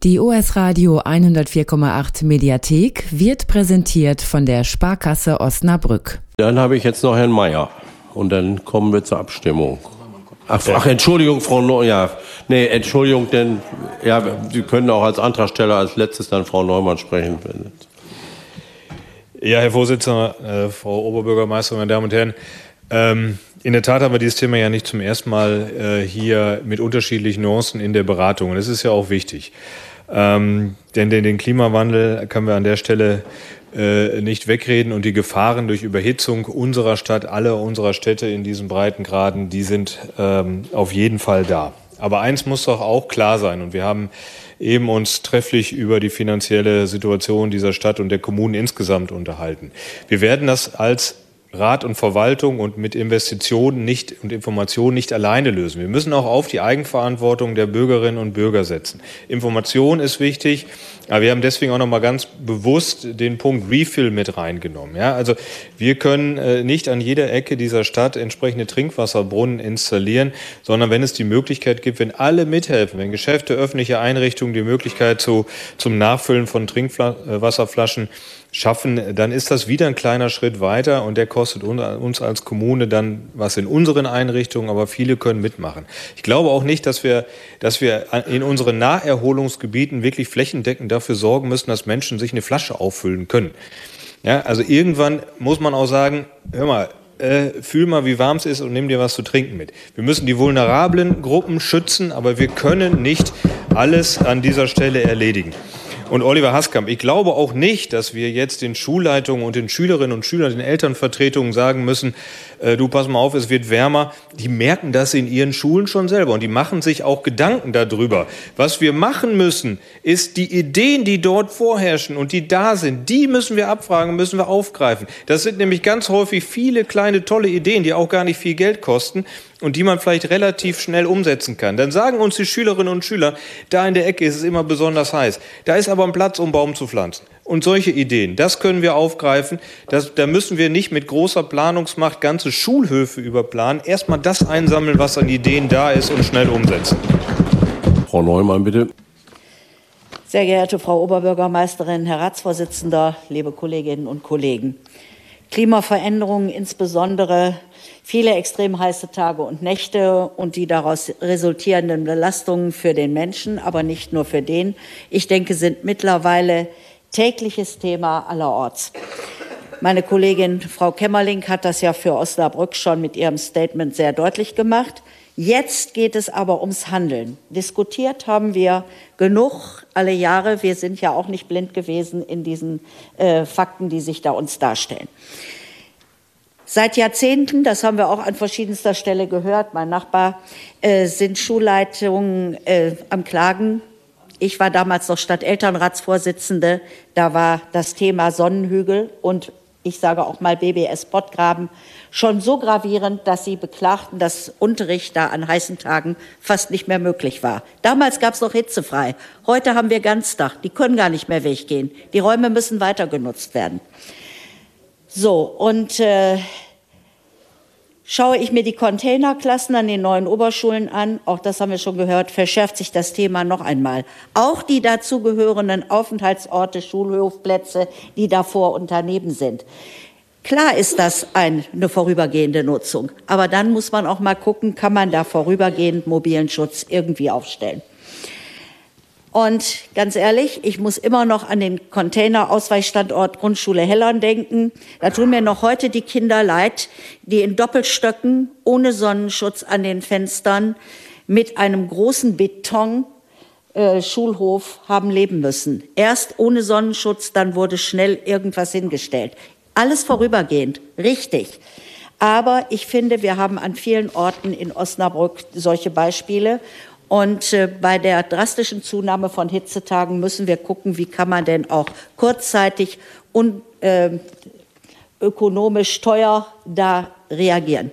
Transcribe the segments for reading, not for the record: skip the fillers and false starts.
Die OS Radio 104,8 Mediathek wird präsentiert von der Sparkasse Osnabrück. Dann habe ich jetzt noch Herrn Meier und dann kommen wir zur Abstimmung. Ach, Entschuldigung, Frau Neumann. Entschuldigung, denn Sie können auch als Antragsteller als letztes dann Frau Neumann sprechen. Ja, Herr Vorsitzender, Frau Oberbürgermeisterin, meine Damen und Herren. In der Tat haben wir dieses Thema ja nicht zum ersten Mal hier mit unterschiedlichen Nuancen in der Beratung. Und das ist ja auch wichtig. Denn den Klimawandel können wir an der Stelle nicht wegreden. Und die Gefahren durch Überhitzung unserer Stadt, aller unserer Städte in diesen Breitengraden, die sind auf jeden Fall da. Aber eins muss doch auch klar sein. Und wir haben eben uns trefflich über die finanzielle Situation dieser Stadt und der Kommunen insgesamt unterhalten. Wir werden das als Rat und Verwaltung und mit Investitionen und Informationen nicht alleine lösen. Wir müssen auch auf die Eigenverantwortung der Bürgerinnen und Bürger setzen. Information ist wichtig, aber wir haben deswegen auch noch mal ganz bewusst den Punkt Refill mit reingenommen. Ja, also wir können nicht an jeder Ecke dieser Stadt entsprechende Trinkwasserbrunnen installieren, sondern wenn es die Möglichkeit gibt, wenn alle mithelfen, wenn Geschäfte, öffentliche Einrichtungen die Möglichkeit zum Nachfüllen von Trinkwasserflaschen schaffen, dann ist das wieder ein kleiner Schritt weiter und der kostet uns als Kommune dann was in unseren Einrichtungen, aber viele können mitmachen. Ich glaube auch nicht, dass wir in unseren Naherholungsgebieten wirklich flächendeckend dafür sorgen müssen, dass Menschen sich eine Flasche auffüllen können. Ja, also irgendwann muss man auch sagen, hör mal, fühl mal, wie warm es ist und nimm dir was zu trinken mit. Wir müssen die vulnerablen Gruppen schützen, aber wir können nicht alles an dieser Stelle erledigen. Und Oliver Haskamp, ich glaube auch nicht, dass wir jetzt den Schulleitungen und den Schülerinnen und Schülern, den Elternvertretungen sagen müssen, du pass mal auf, es wird wärmer. Die merken das in ihren Schulen schon selber und die machen sich auch Gedanken darüber. Was wir machen müssen, ist die Ideen, die dort vorherrschen und die da sind, die müssen wir abfragen, müssen wir aufgreifen. Das sind nämlich ganz häufig viele kleine, tolle Ideen, die auch gar nicht viel Geld kosten und die man vielleicht relativ schnell umsetzen kann. Dann sagen uns die Schülerinnen und Schüler, da in der Ecke ist es immer besonders heiß. Da ist aber ein Platz, um Baum zu pflanzen. Und solche Ideen, das können wir aufgreifen. Da müssen wir nicht mit großer Planungsmacht ganze Schulhöfe überplanen. Erstmal das einsammeln, was an Ideen da ist und schnell umsetzen. Frau Neumann, bitte. Sehr geehrte Frau Oberbürgermeisterin, Herr Ratsvorsitzender, liebe Kolleginnen und Kollegen. Klimaveränderungen, insbesondere viele extrem heiße Tage und Nächte und die daraus resultierenden Belastungen für den Menschen, aber nicht nur für den, ich denke, sind mittlerweile tägliches Thema allerorts. Meine Kollegin Frau Kämmerling hat das ja für Osnabrück schon mit ihrem Statement sehr deutlich gemacht. Jetzt geht es aber ums Handeln. Diskutiert haben wir genug alle Jahre. Wir sind ja auch nicht blind gewesen in diesen Fakten, die sich da uns darstellen. Seit Jahrzehnten, das haben wir auch an verschiedenster Stelle gehört, mein Nachbar, sind Schulleitungen am Klagen. Ich war damals noch Stadtelternratsvorsitzende, da war das Thema Sonnenhügel und ich sage auch mal BBS-Pottgraben schon so gravierend, dass sie beklagten, dass Unterricht da an heißen Tagen fast nicht mehr möglich war. Damals gab es noch hitzefrei. Heute haben wir Ganztag. Die können gar nicht mehr weggehen. Die Räume müssen weiter genutzt werden. So, und schaue ich mir die Containerklassen an den neuen Oberschulen an, auch das haben wir schon gehört, verschärft sich das Thema noch einmal. Auch die dazugehörenden Aufenthaltsorte, Schulhofplätze, die davor und daneben sind. Klar ist das eine vorübergehende Nutzung, aber dann muss man auch mal gucken, kann man da vorübergehend mobilen Schutz irgendwie aufstellen. Und ganz ehrlich, ich muss immer noch an den Container-Ausweichstandort Grundschule Hellern denken. Da tun mir noch heute die Kinder leid, die in Doppelstöcken ohne Sonnenschutz an den Fenstern mit einem großen Beton-Schulhof haben leben müssen. Erst ohne Sonnenschutz, dann wurde schnell irgendwas hingestellt. Alles vorübergehend, richtig. Aber ich finde, wir haben an vielen Orten in Osnabrück solche Beispiele. Und bei der drastischen Zunahme von Hitzetagen müssen wir gucken, wie kann man denn auch kurzzeitig und ökonomisch teuer da reagieren.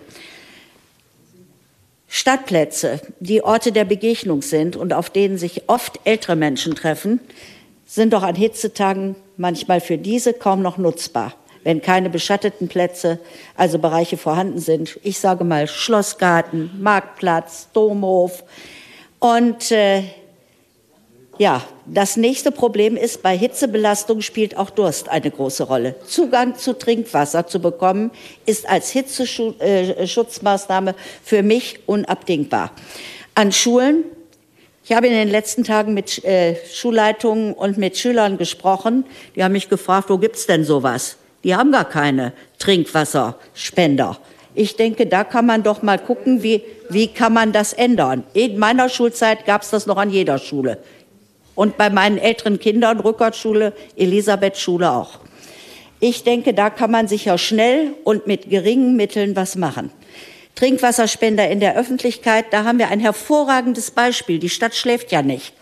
Stadtplätze, die Orte der Begegnung sind und auf denen sich oft ältere Menschen treffen, sind doch an Hitzetagen manchmal für diese kaum noch nutzbar, wenn keine beschatteten Plätze, also Bereiche vorhanden sind. Ich sage mal Schlossgarten, Marktplatz, Domhof. Und Ja, das nächste Problem ist, bei Hitzebelastung spielt auch Durst eine große Rolle. Zugang zu Trinkwasser zu bekommen, ist als Hitzeschutzmaßnahme für mich unabdingbar. An Schulen, ich habe in den letzten Tagen mit Schulleitungen und mit Schülern gesprochen, die haben mich gefragt, wo gibt's denn sowas? Die haben gar keine Trinkwasserspender. Ich denke, da kann man doch mal gucken, wie kann man das ändern. In meiner Schulzeit gab's das noch an jeder Schule. Und bei meinen älteren Kindern, Rückertschule, Elisabethschule auch. Ich denke, da kann man sicher schnell und mit geringen Mitteln was machen. Trinkwasserspender in der Öffentlichkeit, da haben wir ein hervorragendes Beispiel. Die Stadt schläft ja nicht.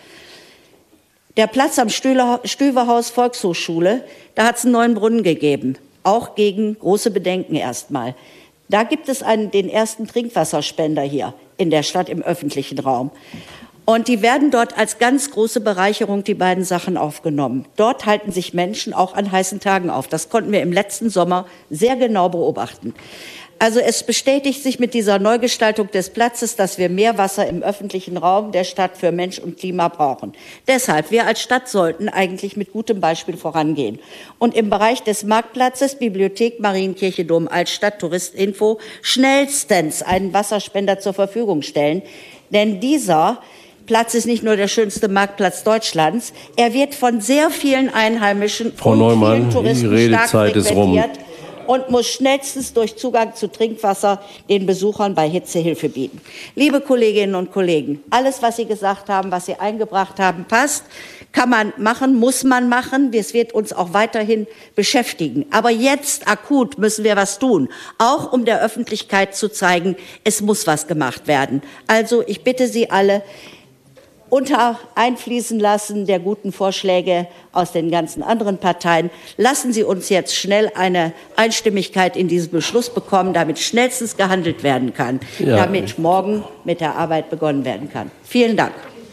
Der Platz am Stüverhaus Volkshochschule, da hat es einen neuen Brunnen gegeben. Auch gegen große Bedenken erstmal. Da gibt es den ersten Trinkwasserspender hier in der Stadt im öffentlichen Raum. Und die werden dort als ganz große Bereicherung, die beiden Sachen, aufgenommen. Dort halten sich Menschen auch an heißen Tagen auf. Das konnten wir im letzten Sommer sehr genau beobachten. Also es bestätigt sich mit dieser Neugestaltung des Platzes, dass wir mehr Wasser im öffentlichen Raum der Stadt für Mensch und Klima brauchen. Deshalb, wir als Stadt sollten eigentlich mit gutem Beispiel vorangehen. Und im Bereich des Marktplatzes, Bibliothek, Marienkirche, Dom, Altstadt, Touristinfo, schnellstens einen Wasserspender zur Verfügung stellen. Denn dieser Platz ist nicht nur der schönste Marktplatz Deutschlands. Er wird von sehr vielen Einheimischen Frau und Neumann, vielen Touristen die Redezeit ist rum. Und muss schnellstens durch Zugang zu Trinkwasser den Besuchern bei Hitze Hilfe bieten. Liebe Kolleginnen und Kollegen, alles, was Sie gesagt haben, was Sie eingebracht haben, passt. Kann man machen, muss man machen. Das wird uns auch weiterhin beschäftigen. Aber jetzt akut müssen wir was tun. Auch um der Öffentlichkeit zu zeigen, es muss was gemacht werden. Also ich bitte Sie alle, unter einfließen lassen der guten Vorschläge aus den ganzen anderen Parteien. Lassen Sie uns jetzt schnell eine Einstimmigkeit in diesen Beschluss bekommen, damit schnellstens gehandelt werden kann, damit morgen mit der Arbeit begonnen werden kann. Vielen Dank.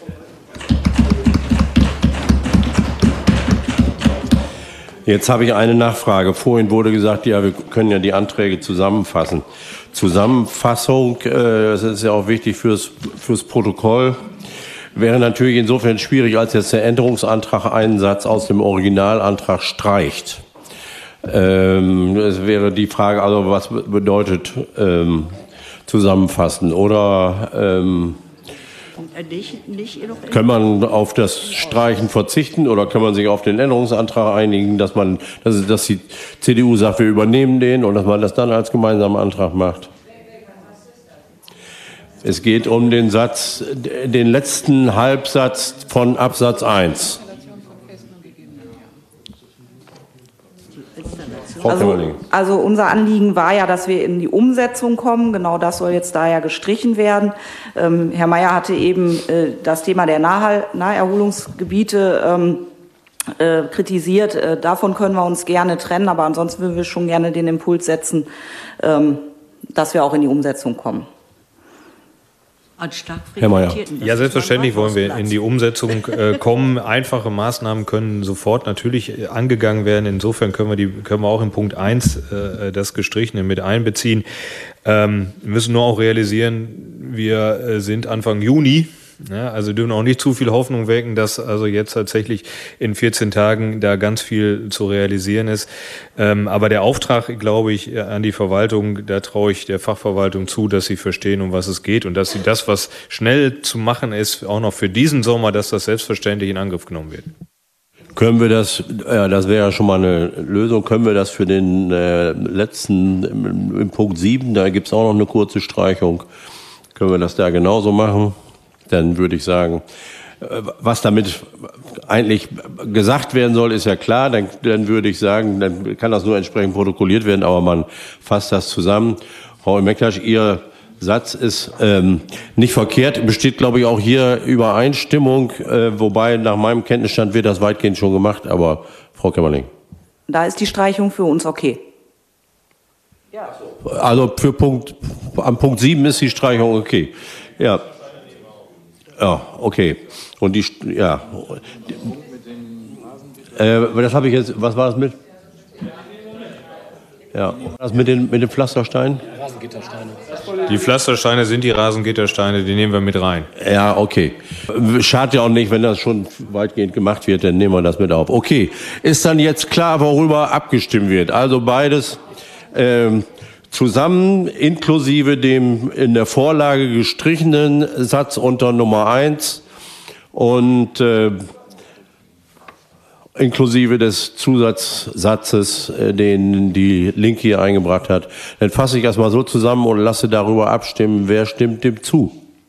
Jetzt habe ich eine Nachfrage. Vorhin wurde gesagt, ja, wir können ja die Anträge zusammenfassen. Zusammenfassung, das ist ja auch wichtig fürs Protokoll. Wäre natürlich insofern schwierig, als jetzt der Änderungsantrag einen Satz aus dem Originalantrag streicht. Es wäre die Frage, also was bedeutet zusammenfassen? Oder kann man auf das Streichen verzichten oder kann man sich auf den Änderungsantrag einigen, dass die CDU sagt, wir übernehmen den und dass man das dann als gemeinsamen Antrag macht? Es geht um den Satz, den letzten Halbsatz von Absatz 1. Also unser Anliegen war ja, dass wir in die Umsetzung kommen. Genau das soll jetzt daher gestrichen werden. Herr Mayer hatte eben das Thema der Naherholungsgebiete kritisiert. Davon können wir uns gerne trennen, aber ansonsten würden wir schon gerne den Impuls dass wir auch in die Umsetzung kommen. Herr Mayer. Ja, selbstverständlich wollen wir in die Umsetzung kommen. Einfache Maßnahmen können sofort natürlich angegangen werden. Insofern können wir auch in Punkt 1 das Gestrichene mit einbeziehen. Wir müssen nur auch realisieren, wir sind Anfang Juni. Ja, also dürfen auch nicht zu viel Hoffnung wecken, dass also jetzt tatsächlich in 14 Tagen da ganz viel zu realisieren ist. Aber der Auftrag, glaube ich, an die Verwaltung, da traue ich der Fachverwaltung zu, dass sie verstehen, um was es geht und dass sie das, was schnell zu machen ist, auch noch für diesen Sommer, dass das selbstverständlich in Angriff genommen wird. Können wir das, ja, das wäre ja schon mal eine Lösung, können wir das für den letzten, im Punkt 7, da gibt's auch noch eine kurze Streichung, können wir das da genauso machen? Dann würde ich sagen, was damit eigentlich gesagt werden soll, ist ja klar. Dann würde ich sagen, dann kann das nur entsprechend protokolliert werden, aber man fasst das zusammen. Frau Mektasch, Ihr Satz ist nicht verkehrt, besteht, glaube ich, auch hier Übereinstimmung, wobei nach meinem Kenntnisstand wird das weitgehend schon gemacht, aber Frau Kämmerling. Da ist die Streichung für uns okay. Ja. Also am Punkt 7 ist die Streichung okay. Ja. Ja, okay. Und das habe ich jetzt, was war das mit? Ja, das mit den Pflastersteinen? Rasengittersteine. Die Pflastersteine sind die Rasengittersteine, die nehmen wir mit rein. Ja, okay. Schadet ja auch nicht, wenn das schon weitgehend gemacht wird, dann nehmen wir das mit auf. Okay, ist dann jetzt klar, worüber abgestimmt wird? Also beides zusammen, inklusive dem in der Vorlage gestrichenen Satz unter Nummer 1 und inklusive des Zusatzsatzes, den die Linke hier eingebracht hat. Dann fasse ich erstmal so zusammen und lasse darüber abstimmen, wer stimmt dem zu.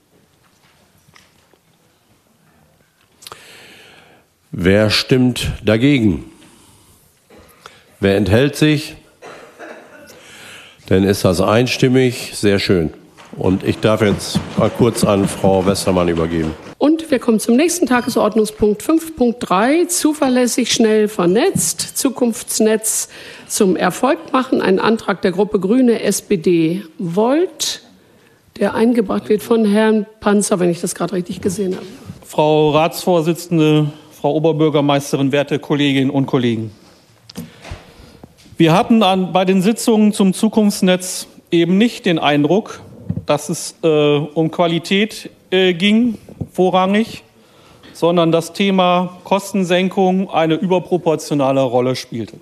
Wer stimmt dagegen? Wer enthält sich? Dann ist das einstimmig, sehr schön. Und ich darf jetzt mal kurz an Frau Westermann übergeben. Und wir kommen zum nächsten Tagesordnungspunkt 5.3, zuverlässig, schnell vernetzt, Zukunftsnetz zum Erfolg machen. Ein Antrag der Gruppe Grüne, SPD, Volt, der eingebracht wird von Herrn Panzer, wenn ich das gerade richtig gesehen habe. Frau Ratsvorsitzende, Frau Oberbürgermeisterin, werte Kolleginnen und Kollegen. Wir hatten bei den Sitzungen zum Zukunftsnetz eben nicht den Eindruck, dass es um Qualität ging, vorrangig, sondern das Thema Kostensenkung eine überproportionale Rolle spielte.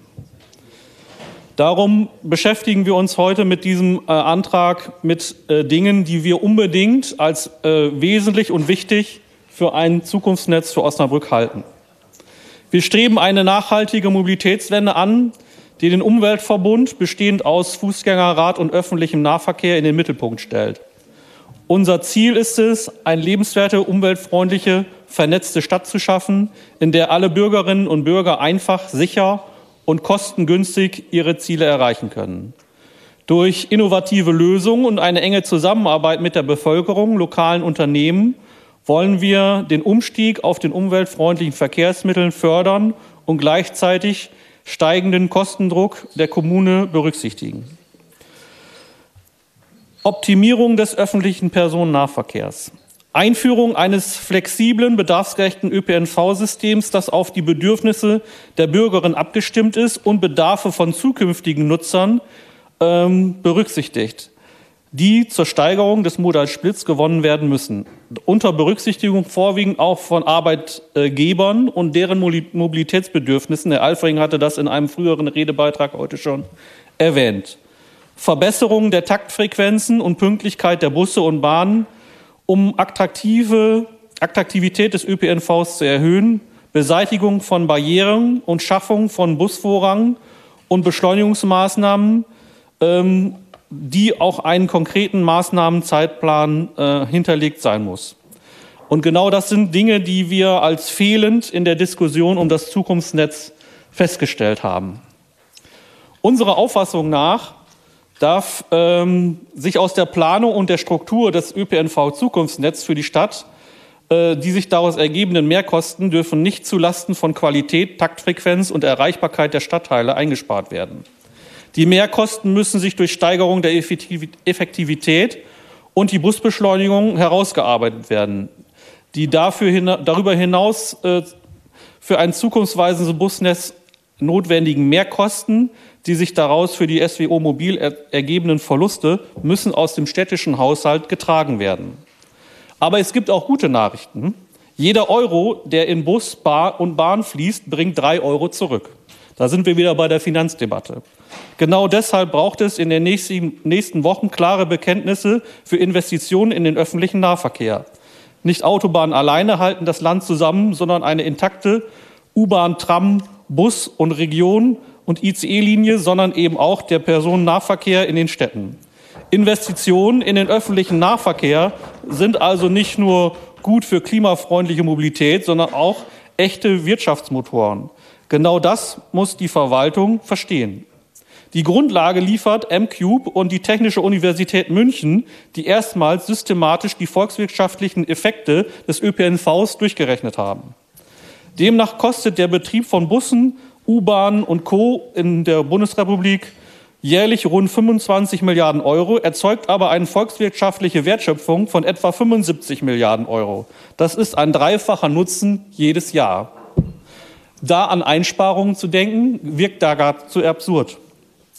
Darum beschäftigen wir uns heute mit diesem Antrag mit Dingen, die wir unbedingt als wesentlich und wichtig für ein Zukunftsnetz für Osnabrück halten. Wir streben eine nachhaltige Mobilitätswende an, die den Umweltverbund, bestehend aus Fußgänger-, Rad- und öffentlichem Nahverkehr, in den Mittelpunkt stellt. Unser Ziel ist es, eine lebenswerte, umweltfreundliche, vernetzte Stadt zu schaffen, in der alle Bürgerinnen und Bürger einfach, sicher und kostengünstig ihre Ziele erreichen können. Durch innovative Lösungen und eine enge Zusammenarbeit mit der Bevölkerung, lokalen Unternehmen wollen wir den Umstieg auf den umweltfreundlichen Verkehrsmitteln fördern und gleichzeitig steigenden Kostendruck der Kommune berücksichtigen. Optimierung des öffentlichen Personennahverkehrs. Einführung eines flexiblen, bedarfsgerechten ÖPNV-Systems, das auf die Bedürfnisse der Bürgerin abgestimmt ist und Bedarfe von zukünftigen Nutzern berücksichtigt, die zur Steigerung des Modalsplits gewonnen werden müssen. Unter Berücksichtigung vorwiegend auch von Arbeitgebern und deren Mobilitätsbedürfnissen. Herr Alfring hatte das in einem früheren Redebeitrag heute schon erwähnt. Verbesserung der Taktfrequenzen und Pünktlichkeit der Busse und Bahnen, um Attraktivität des ÖPNVs zu erhöhen, Beseitigung von Barrieren und Schaffung von Busvorrang und Beschleunigungsmaßnahmen, die auch einen konkreten Maßnahmenzeitplan hinterlegt sein muss. Und genau das sind Dinge, die wir als fehlend in der Diskussion um das Zukunftsnetz festgestellt haben. Unserer Auffassung nach darf sich aus der Planung und der Struktur des ÖPNV-Zukunftsnetzes für die Stadt die sich daraus ergebenden Mehrkosten dürfen nicht zulasten von Qualität, Taktfrequenz und Erreichbarkeit der Stadtteile eingespart werden. Die Mehrkosten müssen sich durch Steigerung der Effektivität und die Busbeschleunigung herausgearbeitet werden. Die darüber hinaus für ein zukunftsweisendes Busnetz notwendigen Mehrkosten, die sich daraus für die SWO Mobil ergebenden Verluste, müssen aus dem städtischen Haushalt getragen werden. Aber es gibt auch gute Nachrichten. Jeder Euro, der in Bus und Bahn fließt, bringt 3 Euro zurück. Da sind wir wieder bei der Finanzdebatte. Genau deshalb braucht es in den nächsten Wochen klare Bekenntnisse für Investitionen in den öffentlichen Nahverkehr. Nicht Autobahnen alleine halten das Land zusammen, sondern eine intakte U-Bahn, Tram, Bus und Region und ICE-Linie, sondern eben auch der Personennahverkehr in den Städten. Investitionen in den öffentlichen Nahverkehr sind also nicht nur gut für klimafreundliche Mobilität, sondern auch echte Wirtschaftsmotoren. Genau das muss die Verwaltung verstehen. Die Grundlage liefert mCube und die Technische Universität München, die erstmals systematisch die volkswirtschaftlichen Effekte des ÖPNVs durchgerechnet haben. Demnach kostet der Betrieb von Bussen, U-Bahnen und Co. in der Bundesrepublik jährlich rund 25 Milliarden Euro, erzeugt aber eine volkswirtschaftliche Wertschöpfung von etwa 75 Milliarden Euro. Das ist ein dreifacher Nutzen jedes Jahr. Da an Einsparungen zu denken, wirkt da geradezu absurd.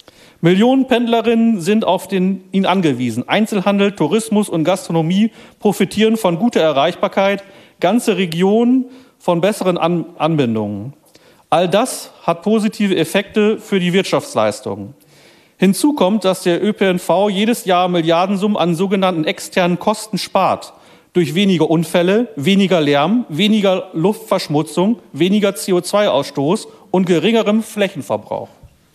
Millionen Pendlerinnen sind auf ihn angewiesen. Einzelhandel, Tourismus und Gastronomie profitieren von guter Erreichbarkeit, ganze Regionen von besseren Anbindungen. All das hat positive Effekte für die Wirtschaftsleistung. Hinzu kommt, dass der ÖPNV jedes Jahr Milliardensummen an sogenannten externen Kosten spart. Durch weniger Unfälle, weniger Lärm, weniger Luftverschmutzung, weniger CO2-Ausstoß und geringerem Flächenverbrauch.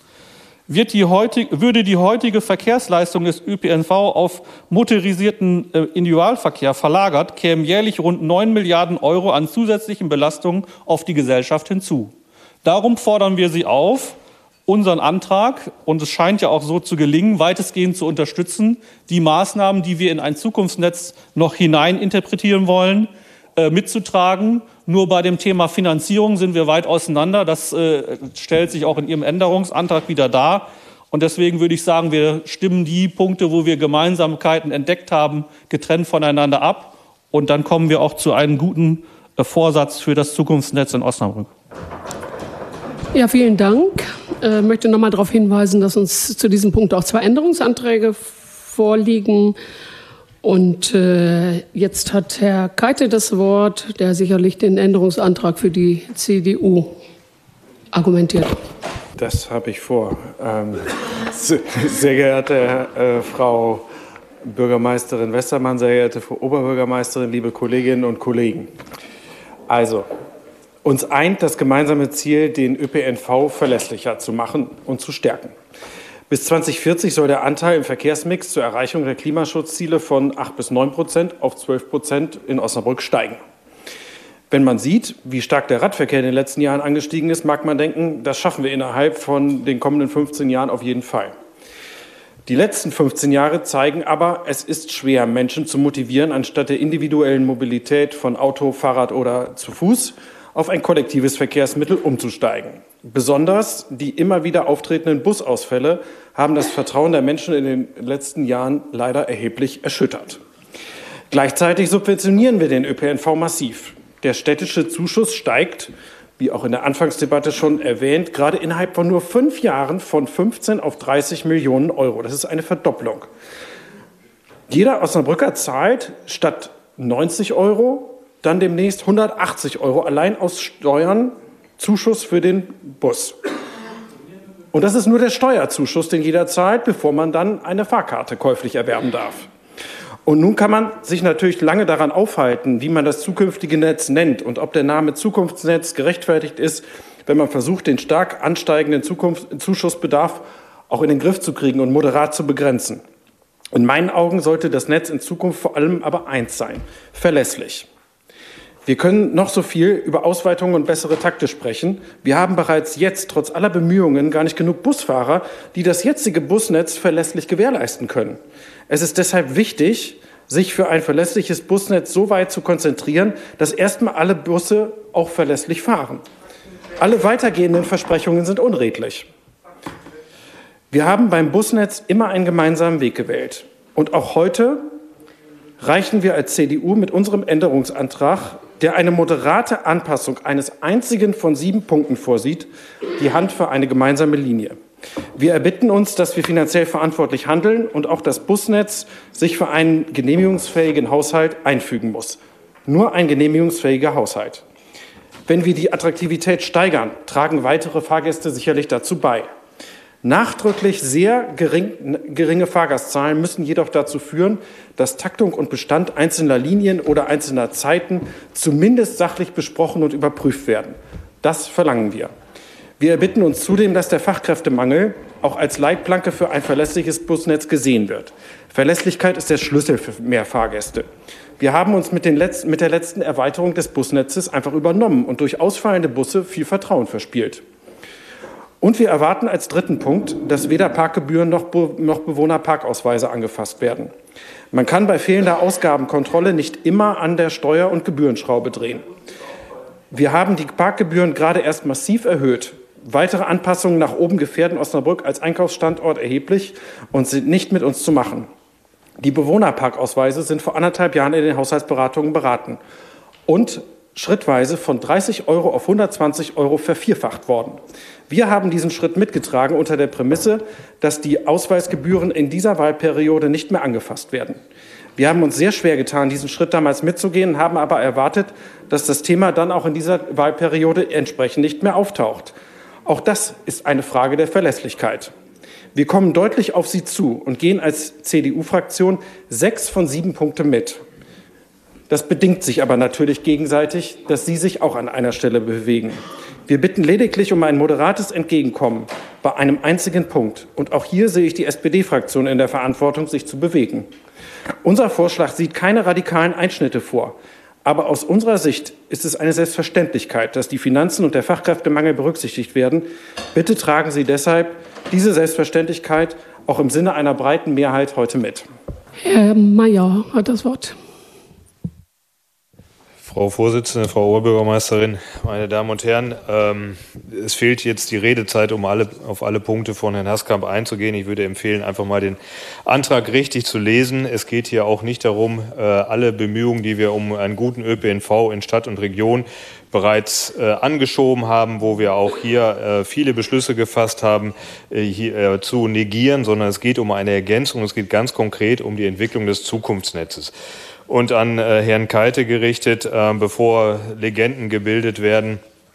Würde die heutige Verkehrsleistung des ÖPNV auf motorisierten Individualverkehr verlagert, kämen jährlich rund 9 Milliarden Euro an zusätzlichen Belastungen auf die Gesellschaft hinzu. Darum fordern wir Sie auf, unseren Antrag, und es scheint ja auch so zu gelingen, weitestgehend zu unterstützen, die Maßnahmen, die wir in ein Zukunftsnetz noch hineininterpretieren wollen, mitzutragen. Nur bei dem Thema Finanzierung sind wir weit auseinander. Das stellt sich auch in Ihrem Änderungsantrag wieder dar. Und deswegen würde ich sagen, wir stimmen die Punkte, wo wir Gemeinsamkeiten entdeckt haben, getrennt voneinander ab. Und dann kommen wir auch zu einem guten Vorsatz für das Zukunftsnetz in Osnabrück. Ja, vielen Dank. Ich möchte noch mal darauf hinweisen, dass uns zu diesem Punkt auch 2 Änderungsanträge vorliegen. Und jetzt hat Herr Keite das Wort, der sicherlich den Änderungsantrag für die CDU argumentiert. Das habe ich vor. Sehr geehrte Frau Bürgermeisterin Westermann, sehr geehrte Frau Oberbürgermeisterin, liebe Kolleginnen und Kollegen. Also, uns eint das gemeinsame Ziel, den ÖPNV verlässlicher zu machen und zu stärken. Bis 2040 soll der Anteil im Verkehrsmix zur Erreichung der Klimaschutzziele von 8 bis 9% auf 12% in Osnabrück steigen. Wenn man sieht, wie stark der Radverkehr in den letzten Jahren angestiegen ist, mag man denken, das schaffen wir innerhalb von den kommenden 15 Jahren auf jeden Fall. Die letzten 15 Jahre zeigen aber, es ist schwer, Menschen zu motivieren, anstatt der individuellen Mobilität von Auto, Fahrrad oder zu Fuß auf ein kollektives Verkehrsmittel umzusteigen. Besonders die immer wieder auftretenden Busausfälle haben das Vertrauen der Menschen in den letzten Jahren leider erheblich erschüttert. Gleichzeitig subventionieren wir den ÖPNV massiv. Der städtische Zuschuss steigt, wie auch in der Anfangsdebatte schon erwähnt, gerade innerhalb von nur 5 Jahren von 15 auf 30 Millionen Euro. Das ist eine Verdopplung. Jeder Osnabrücker zahlt statt 90 Euro dann demnächst 180 Euro allein aus Steuern Zuschuss für den Bus. Und das ist nur der Steuerzuschuss, den jeder zahlt, bevor man dann eine Fahrkarte käuflich erwerben darf. Und nun kann man sich natürlich lange daran aufhalten, wie man das zukünftige Netz nennt und ob der Name Zukunftsnetz gerechtfertigt ist, wenn man versucht, den stark ansteigenden Zuschussbedarf auch in den Griff zu kriegen und moderat zu begrenzen. In meinen Augen sollte das Netz in Zukunft vor allem aber eins sein: verlässlich. Wir können noch so viel über Ausweitungen und bessere Takte sprechen. Wir haben bereits jetzt, trotz aller Bemühungen, gar nicht genug Busfahrer, die das jetzige Busnetz verlässlich gewährleisten können. Es ist deshalb wichtig, sich für ein verlässliches Busnetz so weit zu konzentrieren, dass erstmal alle Busse auch verlässlich fahren. Alle weitergehenden Versprechungen sind unredlich. Wir haben beim Busnetz immer einen gemeinsamen Weg gewählt. Und auch heute reichen wir als CDU mit unserem Änderungsantrag, der eine moderate Anpassung eines einzigen von 7 Punkten vorsieht, die Hand für eine gemeinsame Linie. Wir erbitten uns, dass wir finanziell verantwortlich handeln und auch das Busnetz sich für einen genehmigungsfähigen Haushalt einfügen muss. Nur ein genehmigungsfähiger Haushalt. Wenn wir die Attraktivität steigern, tragen weitere Fahrgäste sicherlich dazu bei. Nachdrücklich sehr geringe Fahrgastzahlen müssen jedoch dazu führen, dass Taktung und Bestand einzelner Linien oder einzelner Zeiten zumindest sachlich besprochen und überprüft werden. Das verlangen wir. Wir erbitten uns zudem, dass der Fachkräftemangel auch als Leitplanke für ein verlässliches Busnetz gesehen wird. Verlässlichkeit ist der Schlüssel für mehr Fahrgäste. Wir haben uns mit der letzten Erweiterung des Busnetzes einfach übernommen und durch ausfallende Busse viel Vertrauen verspielt. Und wir erwarten als dritten Punkt, dass weder Parkgebühren noch Bewohnerparkausweise angefasst werden. Man kann bei fehlender Ausgabenkontrolle nicht immer an der Steuer- und Gebührenschraube drehen. Wir haben die Parkgebühren gerade erst massiv erhöht. Weitere Anpassungen nach oben gefährden Osnabrück als Einkaufsstandort erheblich und sind nicht mit uns zu machen. Die Bewohnerparkausweise sind vor 1,5 Jahren in den Haushaltsberatungen beraten und schrittweise von 30 € auf 120 € vervierfacht worden. Wir haben diesen Schritt mitgetragen unter der Prämisse, dass die Ausweisgebühren in dieser Wahlperiode nicht mehr angefasst werden. Wir haben uns sehr schwer getan, diesen Schritt damals mitzugehen, haben aber erwartet, dass das Thema dann auch in dieser Wahlperiode entsprechend nicht mehr auftaucht. Auch das ist eine Frage der Verlässlichkeit. Wir kommen deutlich auf Sie zu und gehen als CDU-Fraktion 6 von 7 Punkten mit. Das bedingt sich aber natürlich gegenseitig, dass Sie sich auch an einer Stelle bewegen. Wir bitten lediglich um ein moderates Entgegenkommen bei einem einzigen Punkt. Und auch hier sehe ich die SPD-Fraktion in der Verantwortung, sich zu bewegen. Unser Vorschlag sieht keine radikalen Einschnitte vor. Aber aus unserer Sicht ist es eine Selbstverständlichkeit, dass die Finanzen und der Fachkräftemangel berücksichtigt werden. Bitte tragen Sie deshalb diese Selbstverständlichkeit auch im Sinne einer breiten Mehrheit heute mit. Herr Mayer hat das Wort. Frau Vorsitzende, Frau Oberbürgermeisterin, meine Damen und Herren, es fehlt jetzt die Redezeit, um auf alle Punkte von Herrn Haskamp einzugehen. Ich würde empfehlen, einfach mal den Antrag richtig zu lesen. Es geht hier auch nicht darum, alle Bemühungen, die wir um einen guten ÖPNV in Stadt und Region bereits angeschoben haben, wo wir auch hier viele Beschlüsse gefasst haben, hier, zu negieren, sondern es geht um eine Ergänzung. Es geht ganz konkret um die Entwicklung des Zukunftsnetzes. Und an Herrn Keite gerichtet, bevor Legenden gebildet werden.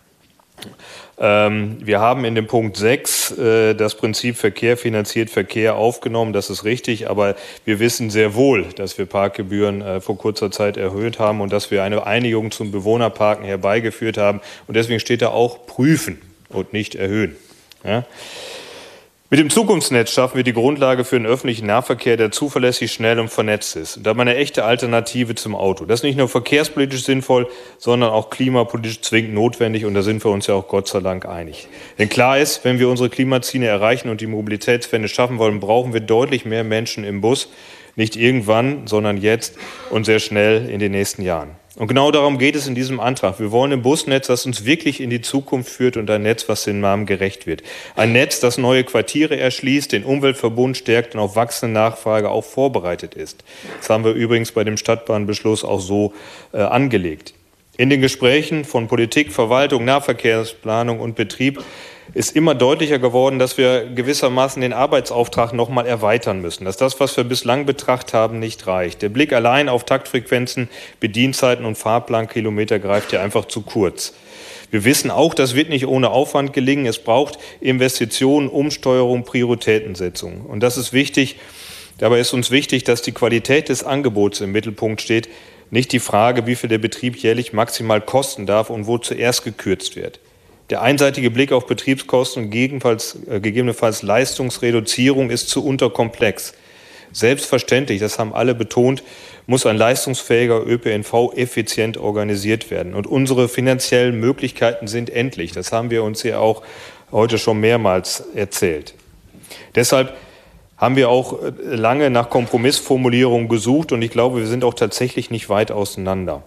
Wir haben in dem Punkt 6 das Prinzip Verkehr finanziert Verkehr aufgenommen. Das ist richtig, aber wir wissen sehr wohl, dass wir Parkgebühren vor kurzer Zeit erhöht haben und dass wir eine Einigung zum Bewohnerparken herbeigeführt haben. Und deswegen steht da auch prüfen und nicht erhöhen. Ja? Mit dem Zukunftsnetz schaffen wir die Grundlage für einen öffentlichen Nahverkehr, der zuverlässig, schnell und vernetzt ist. Und dabei eine echte Alternative zum Auto. Das ist nicht nur verkehrspolitisch sinnvoll, sondern auch klimapolitisch zwingend notwendig. Und da sind wir uns ja auch Gott sei Dank einig. Denn klar ist, wenn wir unsere Klimaziele erreichen und die Mobilitätswende schaffen wollen, brauchen wir deutlich mehr Menschen im Bus. Nicht irgendwann, sondern jetzt und sehr schnell in den nächsten Jahren. Und genau darum geht es in diesem Antrag. Wir wollen ein Busnetz, das uns wirklich in die Zukunft führt und ein Netz, was den Namen gerecht wird. Ein Netz, das neue Quartiere erschließt, den Umweltverbund stärkt und auf wachsende Nachfrage auch vorbereitet ist. Das haben wir übrigens bei dem Stadtbahnbeschluss auch so angelegt. In den Gesprächen von Politik, Verwaltung, Nahverkehrsplanung und Betrieb ist immer deutlicher geworden, dass wir gewissermaßen den Arbeitsauftrag noch mal erweitern müssen, dass das, was wir bislang betrachtet haben, nicht reicht. Der Blick allein auf Taktfrequenzen, Bedienzeiten und Fahrplankilometer greift hier einfach zu kurz. Wir wissen auch, das wird nicht ohne Aufwand gelingen. Es braucht Investitionen, Umsteuerung, Prioritätensetzung. Und das ist wichtig. Dabei ist uns wichtig, dass die Qualität des Angebots im Mittelpunkt steht, nicht die Frage, wie viel der Betrieb jährlich maximal kosten darf und wo zuerst gekürzt wird. Der einseitige Blick auf Betriebskosten und gegebenenfalls Leistungsreduzierung ist zu unterkomplex. Selbstverständlich, das haben alle betont, muss ein leistungsfähiger ÖPNV effizient organisiert werden. Und unsere finanziellen Möglichkeiten sind endlich. Das haben wir uns ja auch heute schon mehrmals erzählt. Deshalb haben wir auch lange nach Kompromissformulierungen gesucht und ich glaube, wir sind auch tatsächlich nicht weit auseinander.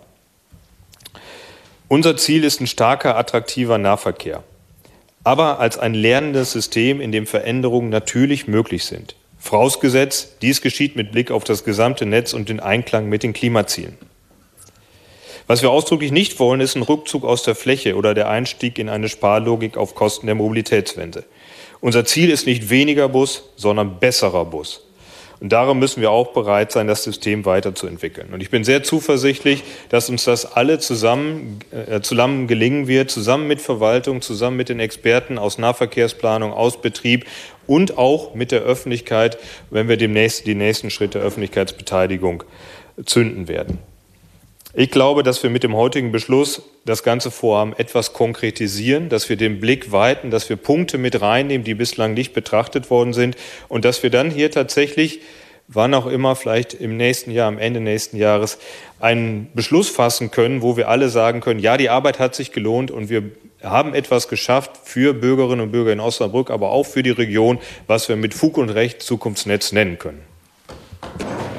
Unser Ziel ist ein starker, attraktiver Nahverkehr, aber als ein lernendes System, in dem Veränderungen natürlich möglich sind. Vorausgesetzt, dies geschieht mit Blick auf das gesamte Netz und den Einklang mit den Klimazielen. Was wir ausdrücklich nicht wollen, ist ein Rückzug aus der Fläche oder der Einstieg in eine Sparlogik auf Kosten der Mobilitätswende. Unser Ziel ist nicht weniger Bus, sondern besserer Bus. Und darum müssen wir auch bereit sein, das System weiterzuentwickeln. Und ich bin sehr zuversichtlich, dass uns das alle zusammen gelingen wird, zusammen mit Verwaltung, zusammen mit den Experten aus Nahverkehrsplanung, aus Betrieb und auch mit der Öffentlichkeit, wenn wir demnächst die nächsten Schritte der Öffentlichkeitsbeteiligung zünden werden. Ich glaube, dass wir mit dem heutigen Beschluss das ganze Vorhaben etwas konkretisieren, dass wir den Blick weiten, dass wir Punkte mit reinnehmen, die bislang nicht betrachtet worden sind und dass wir dann hier tatsächlich, wann auch immer, vielleicht im nächsten Jahr, am Ende nächsten Jahres, einen Beschluss fassen können, wo wir alle sagen können, ja, die Arbeit hat sich gelohnt und wir haben etwas geschafft für Bürgerinnen und Bürger in Osnabrück, aber auch für die Region, was wir mit Fug und Recht Zukunftsnetz nennen können.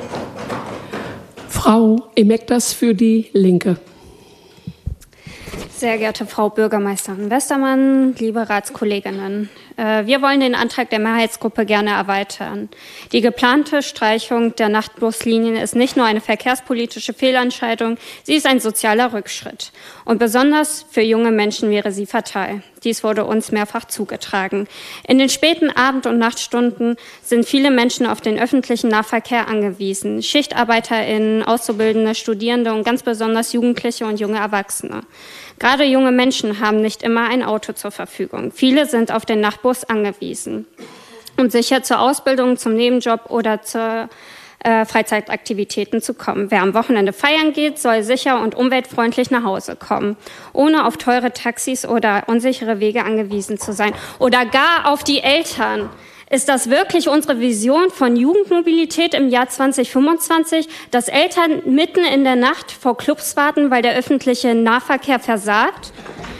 Frau Emektas für die Linke. Sehr geehrte Frau Bürgermeisterin Westermann, liebe Ratskolleginnen, wir wollen den Antrag der Mehrheitsgruppe gerne erweitern. Die geplante Streichung der Nachtbuslinien ist nicht nur eine verkehrspolitische Fehlentscheidung, sie ist ein sozialer Rückschritt. Und besonders für junge Menschen wäre sie fatal. Dies wurde uns mehrfach zugetragen. In den späten Abend- und Nachtstunden sind viele Menschen auf den öffentlichen Nahverkehr angewiesen. SchichtarbeiterInnen, Auszubildende, Studierende und ganz besonders Jugendliche und junge Erwachsene. Gerade junge Menschen haben nicht immer ein Auto zur Verfügung. Viele sind auf den Nachtbus angewiesen, um sicher zur Ausbildung, zum Nebenjob oder zur Freizeitaktivitäten zu kommen. Wer am Wochenende feiern geht, soll sicher und umweltfreundlich nach Hause kommen, ohne auf teure Taxis oder unsichere Wege angewiesen zu sein oder gar auf die Eltern. Ist das wirklich unsere Vision von Jugendmobilität im Jahr 2025, dass Eltern mitten in der Nacht vor Clubs warten, weil der öffentliche Nahverkehr versagt?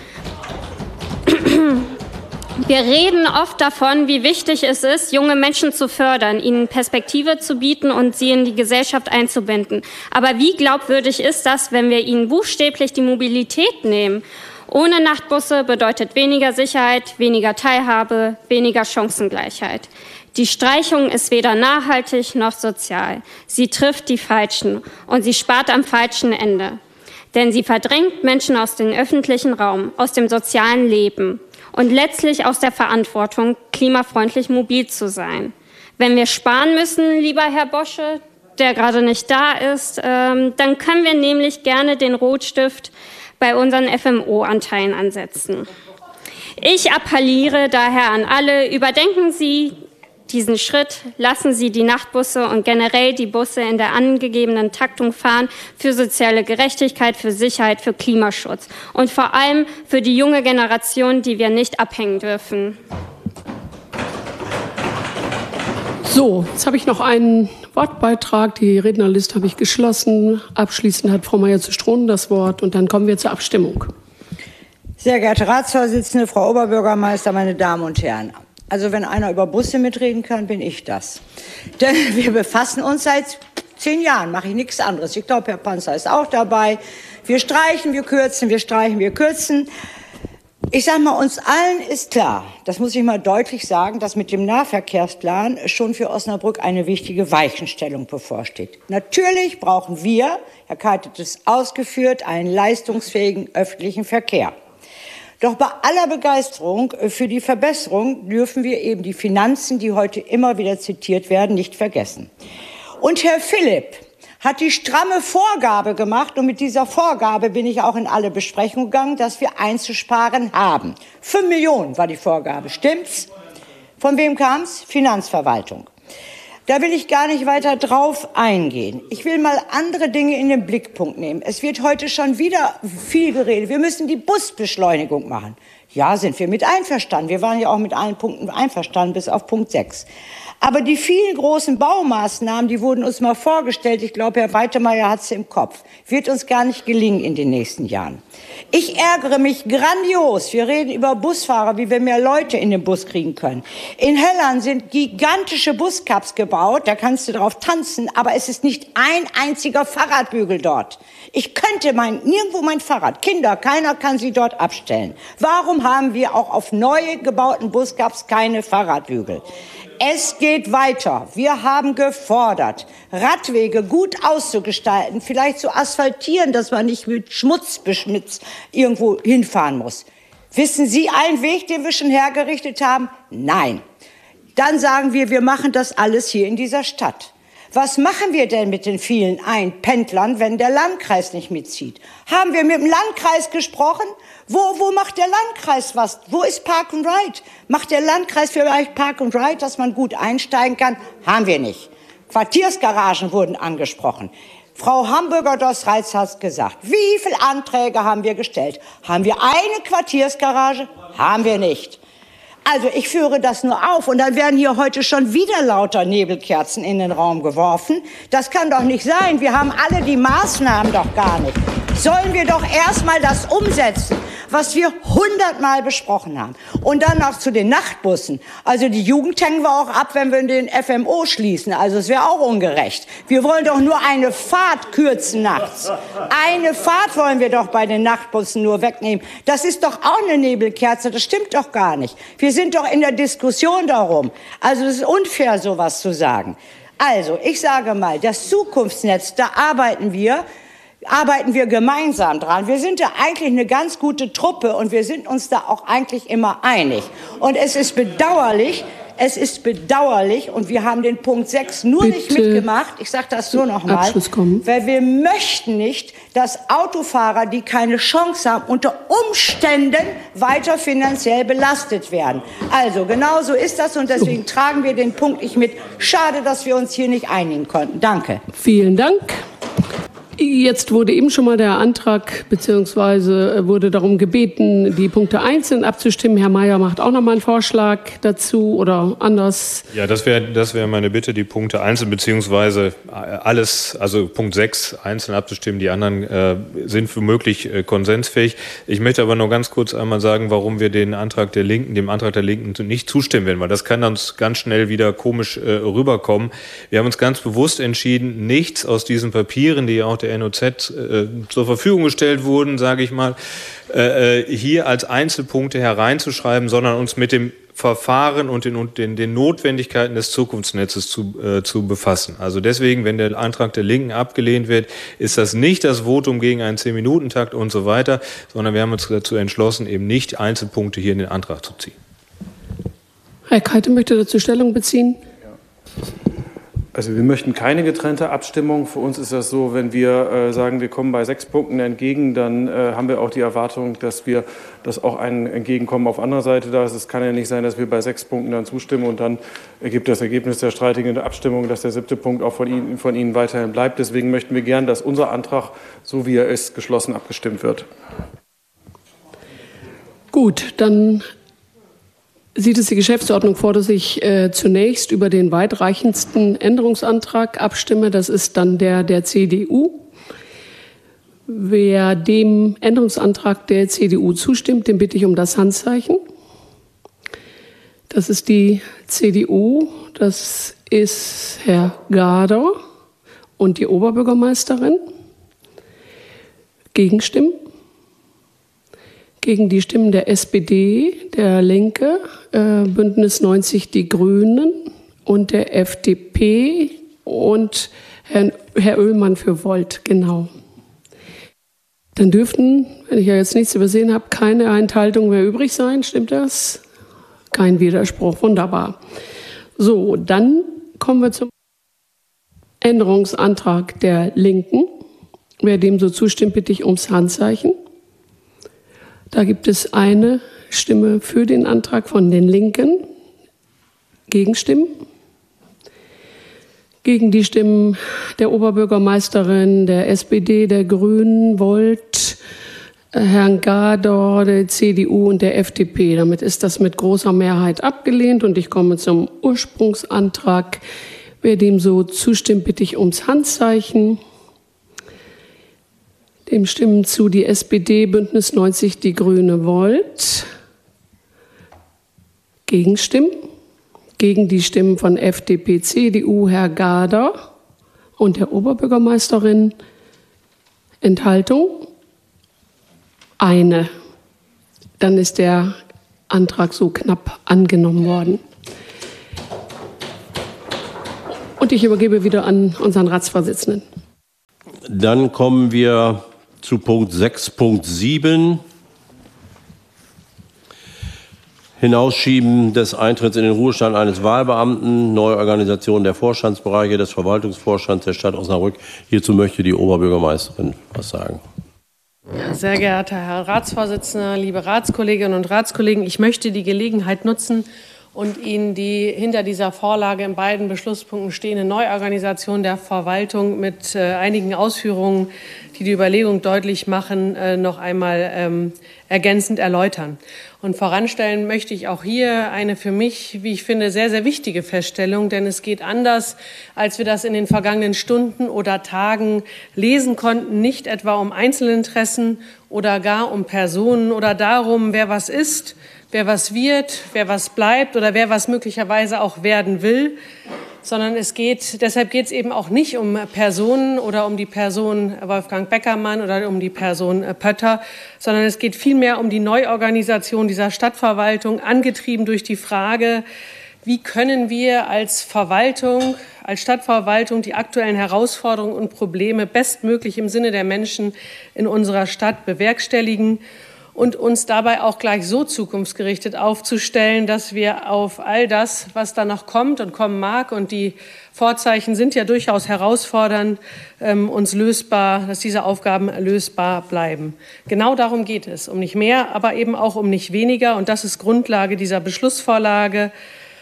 Wir reden oft davon, wie wichtig es ist, junge Menschen zu fördern, ihnen Perspektive zu bieten und sie in die Gesellschaft einzubinden. Aber wie glaubwürdig ist das, wenn wir ihnen buchstäblich die Mobilität nehmen? Ohne Nachtbusse bedeutet weniger Sicherheit, weniger Teilhabe, weniger Chancengleichheit. Die Streichung ist weder nachhaltig noch sozial. Sie trifft die Falschen und sie spart am falschen Ende. Denn sie verdrängt Menschen aus dem öffentlichen Raum, aus dem sozialen Leben und letztlich aus der Verantwortung, klimafreundlich mobil zu sein. Wenn wir sparen müssen, lieber Herr Bosche, der gerade nicht da ist, dann können wir nämlich gerne den Rotstift bei unseren FMO-Anteilen ansetzen. Ich appelliere daher an alle, überdenken Sie diesen Schritt, lassen Sie die Nachtbusse und generell die Busse in der angegebenen Taktung fahren für soziale Gerechtigkeit, für Sicherheit, für Klimaschutz und vor allem für die junge Generation, die wir nicht abhängen dürfen. So, jetzt habe ich noch einen Wortbeitrag. Die Rednerliste habe ich geschlossen. Abschließend hat Frau Meier-Zistrone das Wort und dann kommen wir zur Abstimmung. Sehr geehrte Ratsvorsitzende, Frau Oberbürgermeister, meine Damen und Herren. Also wenn einer über Busse mitreden kann, bin ich das. Denn wir befassen uns seit 10 Jahren, mache ich nichts anderes. Ich glaube, Herr Panzer ist auch dabei. Wir streichen, wir kürzen, wir streichen, wir kürzen. Ich sage mal, uns allen ist klar, das muss ich mal deutlich sagen, dass mit dem Nahverkehrsplan schon für Osnabrück eine wichtige Weichenstellung bevorsteht. Natürlich brauchen wir, Herr Keitet hat es ausgeführt, einen leistungsfähigen öffentlichen Verkehr. Doch bei aller Begeisterung für die Verbesserung dürfen wir eben die Finanzen, die heute immer wieder zitiert werden, nicht vergessen. Und Herr Philipp hat die stramme Vorgabe gemacht, und mit dieser Vorgabe bin ich auch in alle Besprechungen gegangen, dass wir einzusparen haben. 5 Millionen war die Vorgabe, stimmt's? Von wem kam's? Finanzverwaltung. Da will ich gar nicht weiter drauf eingehen. Ich will mal andere Dinge in den Blickpunkt nehmen. Es wird heute schon wieder viel geredet. Wir müssen die Busbeschleunigung machen. Ja, sind wir mit einverstanden. Wir waren ja auch mit allen Punkten einverstanden, bis auf Punkt 6. Aber die vielen großen Baumaßnahmen, die wurden uns mal vorgestellt, ich glaube, Herr Weitemeyer hat es im Kopf, wird uns gar nicht gelingen in den nächsten Jahren. Ich ärgere mich grandios. Wir reden über Busfahrer, wie wir mehr Leute in den Bus kriegen können. In Hellern sind gigantische Buscups gebaut, da kannst du drauf tanzen, aber es ist nicht ein einziger Fahrradbügel dort. Ich könnte nirgendwo mein Fahrrad, Kinder, keiner kann sie dort abstellen. Warum haben wir auch auf neu gebauten Buscups keine Fahrradbügel? Es geht weiter. Wir haben gefordert, Radwege gut auszugestalten, vielleicht zu asphaltieren, dass man nicht mit Schmutz beschmitzt irgendwo hinfahren muss. Wissen Sie einen Weg, den wir schon hergerichtet haben? Nein. Dann sagen wir machen das alles hier in dieser Stadt. Was machen wir denn mit den vielen Einpendlern, wenn der Landkreis nicht mitzieht? Haben wir mit dem Landkreis gesprochen? Wo macht der Landkreis was? Wo ist Park and Ride? Macht der Landkreis vielleicht Park and Ride, dass man gut einsteigen kann? Haben wir nicht. Quartiersgaragen wurden angesprochen. Frau Hamburger-Doss-Reitz hat gesagt. Wie viele Anträge haben wir gestellt? Haben wir eine Quartiersgarage? Haben wir nicht. Also ich führe das nur auf und dann werden hier heute schon wieder lauter Nebelkerzen in den Raum geworfen. Das kann doch nicht sein. Wir haben alle die Maßnahmen doch gar nicht. Sollen wir doch erstmal das umsetzen, was wir 100-mal besprochen haben. Und dann noch zu den Nachtbussen. Also die Jugend hängen wir auch ab, wenn wir den FMO schließen. Also es wäre auch ungerecht. Wir wollen doch nur eine Fahrt kürzen nachts. Eine Fahrt wollen wir doch bei den Nachtbussen nur wegnehmen. Das ist doch auch eine Nebelkerze. Das stimmt doch gar nicht. Wir sind doch in der Diskussion darum. Also es ist unfair, sowas zu sagen. Also, ich sage mal, das Zukunftsnetz, da arbeiten wir gemeinsam dran. Wir sind ja eigentlich eine ganz gute Truppe und wir sind uns da auch eigentlich immer einig. Und es ist bedauerlich, und wir haben den Punkt 6 nur nicht mitgemacht, ich sage das nur noch mal, weil wir möchten nicht, dass Autofahrer, die keine Chance haben, unter Umständen weiter finanziell belastet werden. Also genau so ist das und deswegen tragen wir den Punkt nicht mit. Schade, dass wir uns hier nicht einigen konnten. Danke. Vielen Dank. Jetzt wurde eben schon mal der Antrag beziehungsweise wurde darum gebeten, die Punkte einzeln abzustimmen. Herr Mayer macht auch noch mal einen Vorschlag dazu oder anders. Ja, das wäre meine Bitte, die Punkte einzeln beziehungsweise alles, also Punkt 6 einzeln abzustimmen. Die anderen sind womöglich konsensfähig. Ich möchte aber nur ganz kurz einmal sagen, warum wir dem Antrag der Linken nicht zustimmen werden, weil das kann uns ganz schnell wieder komisch rüberkommen. Wir haben uns ganz bewusst entschieden, nichts aus diesen Papieren, die ja auch der NOZ zur Verfügung gestellt wurden, sage ich mal, hier als Einzelpunkte hereinzuschreiben, sondern uns mit dem Verfahren und den Notwendigkeiten des Zukunftsnetzes zu befassen. Also deswegen, wenn der Antrag der Linken abgelehnt wird, ist das nicht das Votum gegen einen 10-Minuten-Takt und so weiter, sondern wir haben uns dazu entschlossen, eben nicht Einzelpunkte hier in den Antrag zu ziehen. Herr Keite möchte dazu Stellung beziehen. Also wir möchten keine getrennte Abstimmung. Für uns ist das so, wenn wir sagen, wir kommen bei 6 Punkten entgegen, dann haben wir auch die Erwartung, dass auch ein Entgegenkommen auf anderer Seite da ist. Es kann ja nicht sein, dass wir bei 6 Punkten dann zustimmen und dann ergibt das Ergebnis der streitigen Abstimmung, dass der 7. Punkt auch von Ihnen weiterhin bleibt. Deswegen möchten wir gern, dass unser Antrag, so wie er ist, geschlossen abgestimmt wird. Gut, dann sieht es die Geschäftsordnung vor, dass ich zunächst über den weitreichendsten Änderungsantrag abstimme. Das ist dann der CDU. Wer dem Änderungsantrag der CDU zustimmt, den bitte ich um das Handzeichen. Das ist die CDU, das ist Herr Gader und die Oberbürgermeisterin. Gegenstimmen? Gegen die Stimmen der SPD, der Linke, Bündnis 90 Die Grünen und der FDP und Herr Oehlmann für Volt, genau. Dann dürften, wenn ich ja jetzt nichts übersehen habe, keine Enthaltungen mehr übrig sein, stimmt das? Kein Widerspruch, wunderbar. So, dann kommen wir zum Änderungsantrag der Linken. Wer dem so zustimmt, bitte ich ums Handzeichen. Da gibt es eine Stimme für den Antrag von den Linken. Gegenstimmen? Gegen die Stimmen der Oberbürgermeisterin, der SPD, der Grünen, Volt, Herrn Gader, der CDU und der FDP. Damit ist das mit großer Mehrheit abgelehnt und ich komme zum Ursprungsantrag. Wer dem so zustimmt, bitte ich ums Handzeichen. Dem stimmen zu die SPD, Bündnis 90 Die Grüne, Volt. Gegenstimmen? Gegen die Stimmen von FDP, CDU, Herr Gader und der Oberbürgermeisterin. Enthaltung? Eine. Dann ist der Antrag so knapp angenommen worden. Und ich übergebe wieder an unseren Ratsvorsitzenden. Dann kommen wir zu Punkt 6.7. Hinausschieben des Eintritts in den Ruhestand eines Wahlbeamten, Neuorganisation der Vorstandsbereiche des Verwaltungsvorstands der Stadt Osnabrück. Hierzu möchte die Oberbürgermeisterin was sagen. Ja, sehr geehrter Herr Ratsvorsitzender, liebe Ratskolleginnen und Ratskollegen, ich möchte die Gelegenheit nutzen und Ihnen die hinter dieser Vorlage in beiden Beschlusspunkten stehende Neuorganisation der Verwaltung mit einigen Ausführungen, die die Überlegung deutlich machen, noch einmal ergänzend erläutern. Und voranstellen möchte ich auch hier eine für mich, wie ich finde, sehr, sehr wichtige Feststellung, denn es geht anders, als wir das in den vergangenen Stunden oder Tagen lesen konnten, nicht etwa um Einzelinteressen oder gar um Personen oder darum, wer was ist, wer was wird, wer was bleibt oder wer was möglicherweise auch werden will, sondern deshalb geht es eben auch nicht um Personen oder um die Person Wolfgang Beckermann oder um die Person Pötter, sondern es geht vielmehr um die Neuorganisation dieser Stadtverwaltung, angetrieben durch die Frage, wie können wir als Verwaltung, als Stadtverwaltung die aktuellen Herausforderungen und Probleme bestmöglich im Sinne der Menschen in unserer Stadt bewerkstelligen und uns dabei auch gleich so zukunftsgerichtet aufzustellen, dass wir auf all das, was da noch kommt und kommen mag, und die Vorzeichen sind ja durchaus herausfordernd, dass diese Aufgaben lösbar bleiben. Genau darum geht es, um nicht mehr, aber eben auch um nicht weniger. Und das ist Grundlage dieser Beschlussvorlage.